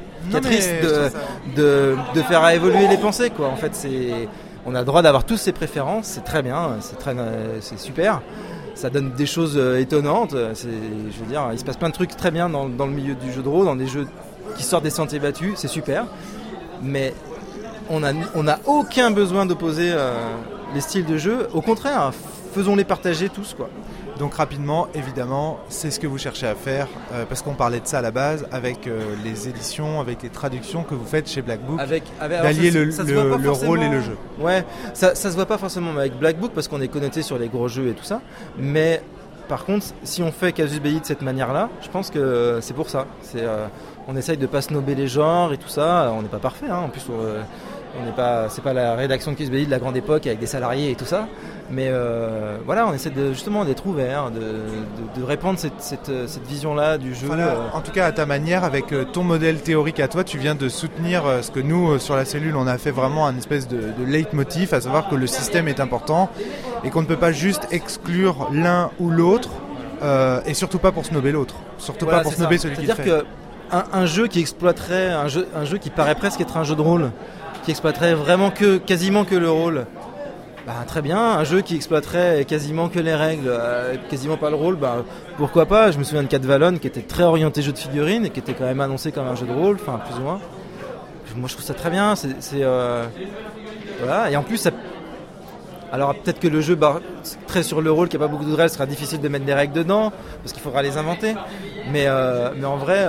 de faire évoluer les pensées, quoi. En fait, on a le droit d'avoir tous ses préférences, c'est très bien, c'est super. Ça donne des choses étonnantes. Je veux dire, il se passe plein de trucs très bien dans le milieu du jeu de rôle, dans des jeux qui sortent des sentiers battus, c'est super. Mais on n'a aucun besoin d'opposer les styles de jeu. Au contraire, faisons-les partager tous, quoi. Donc rapidement, évidemment, c'est ce que vous cherchez à faire, parce qu'on parlait de ça à la base, avec les éditions, avec les traductions que vous faites chez Black Book, d'allier le rôle et le jeu. Ouais, ça se voit pas forcément avec Black Book, parce qu'on est connecté sur les gros jeux et tout ça, mais par contre, si on fait Casus Belli de cette manière-là, je pense que c'est pour ça. On essaye de pas snober les genres et tout ça, on n'est pas parfait, hein. En plus c'est pas la rédaction de Casus Belli de la grande époque avec des salariés et tout ça, mais voilà, on essaie justement d'être ouvert, de répandre cette vision-là du jeu. Voilà, en tout cas à ta manière, avec ton modèle théorique à toi, tu viens de soutenir ce que nous sur la cellule on a fait vraiment un espèce de leitmotiv, à savoir que le système est important et qu'on ne peut pas juste exclure l'un ou l'autre, et surtout pas pour snober l'autre, surtout pas pour snober celui qui le fait. C'est-à-dire qu'un jeu qui exploiterait un jeu qui paraît presque être un jeu de rôle, qui exploiterait vraiment quasiment que le rôle, très bien. Un jeu qui exploiterait quasiment que les règles, quasiment pas le rôle, pourquoi pas. Je me souviens de Cat Vallon qui était très orienté jeu de figurines et qui était quand même annoncé comme un jeu de rôle, enfin plus ou moins. Moi je trouve ça très bien. Voilà. Et en plus alors peut-être que le jeu très sur le rôle qui n'a pas beaucoup de règles sera difficile de mettre des règles dedans parce qu'il faudra les inventer, mais en vrai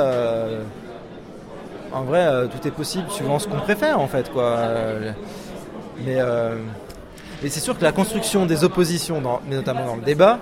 tout est possible suivant ce qu'on préfère, en fait, quoi. Mais c'est sûr que la construction des oppositions, mais notamment dans le débat,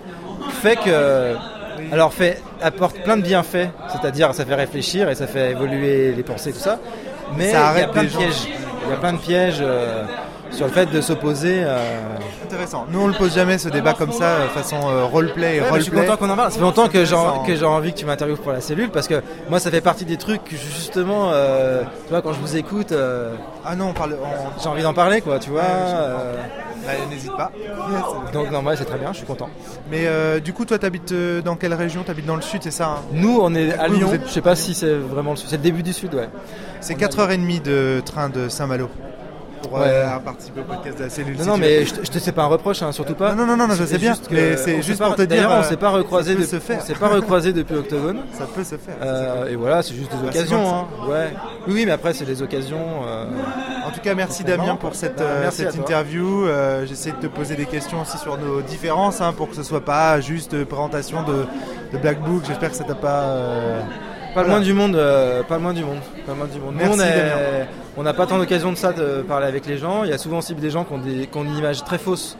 apporte plein de bienfaits. C'est-à-dire, ça fait réfléchir et ça fait évoluer les pensées, tout ça. Mais il y a plein de pièges. Il y a plein de pièges sur le fait de s'opposer. Intéressant. Nous on le pose jamais ce débat comme ça, façon roleplay et roleplay. Je suis content qu'on en parle. Ça fait longtemps que j'ai envie que tu m'interviewes pour la cellule, parce que moi ça fait partie des trucs que justement, tu vois, quand je vous écoute, j'ai envie d'en parler, quoi, tu vois. N'hésite pas. Donc non, moi c'est très bien, je suis content. Mais du coup, toi t'habites dans quelle région? T'habites dans le sud, c'est ça, hein? Nous on est à Lyon. Je sais pas si c'est vraiment le sud. C'est le début du sud, ouais. C'est 4h30 de train de Saint-Malo pour participer au podcast de la cellule. Non, mais je te fais pas un reproche, hein, surtout pas. Non, je sais bien. Mais c'est juste pour te dire. D'ailleurs, on s'est pas recroisé depuis Octogone. Ça peut se faire. Et voilà, c'est juste des occasions. Hein. Ouais. Oui, mais après c'est des occasions. En tout cas, merci Damien pour cette interview. J'essaie de te poser des questions aussi sur nos différences, hein, pour que ce soit pas juste présentation de Black Book. J'espère que ça t'a pas. Pas loin du monde, pas loin du monde. Merci, on n'a pas tant d'occasion de ça, de parler avec les gens. Il y a souvent aussi des gens qui ont une image très fausse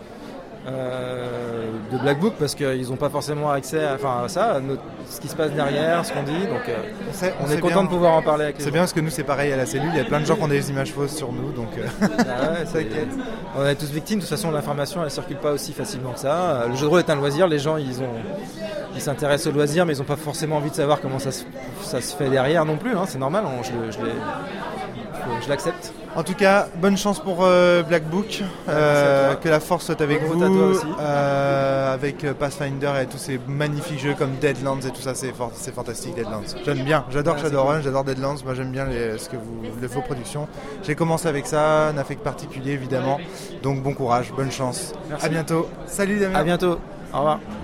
de Black Book, parce qu'ils n'ont pas forcément accès à ça, ce qui se passe derrière, ce qu'on dit. Donc on est content de pouvoir en parler avec les gens. C'est bien, parce que nous c'est pareil à la cellule, il y a plein de gens qui ont des images fausses sur nous, donc t'inquiète. On est tous victimes, de toute façon l'information elle circule pas aussi facilement que ça. Le jeu de rôle est un loisir, les gens ils s'intéressent au loisir, mais ils n'ont pas forcément envie de savoir comment ça se fait derrière non plus, hein, c'est normal, je l'accepte. En tout cas, bonne chance pour Black Book, que la force soit avec vous, aussi. Avec Pathfinder et tous ces magnifiques jeux comme Deadlands et tout ça, c'est fantastique Deadlands. J'aime bien, j'adore Shadowrun, j'adore Deadlands, moi j'aime bien vos productions. J'ai commencé avec ça, un affect particulier évidemment, donc bon courage, bonne chance. Merci. À bientôt. Salut Damien. À bientôt, au revoir.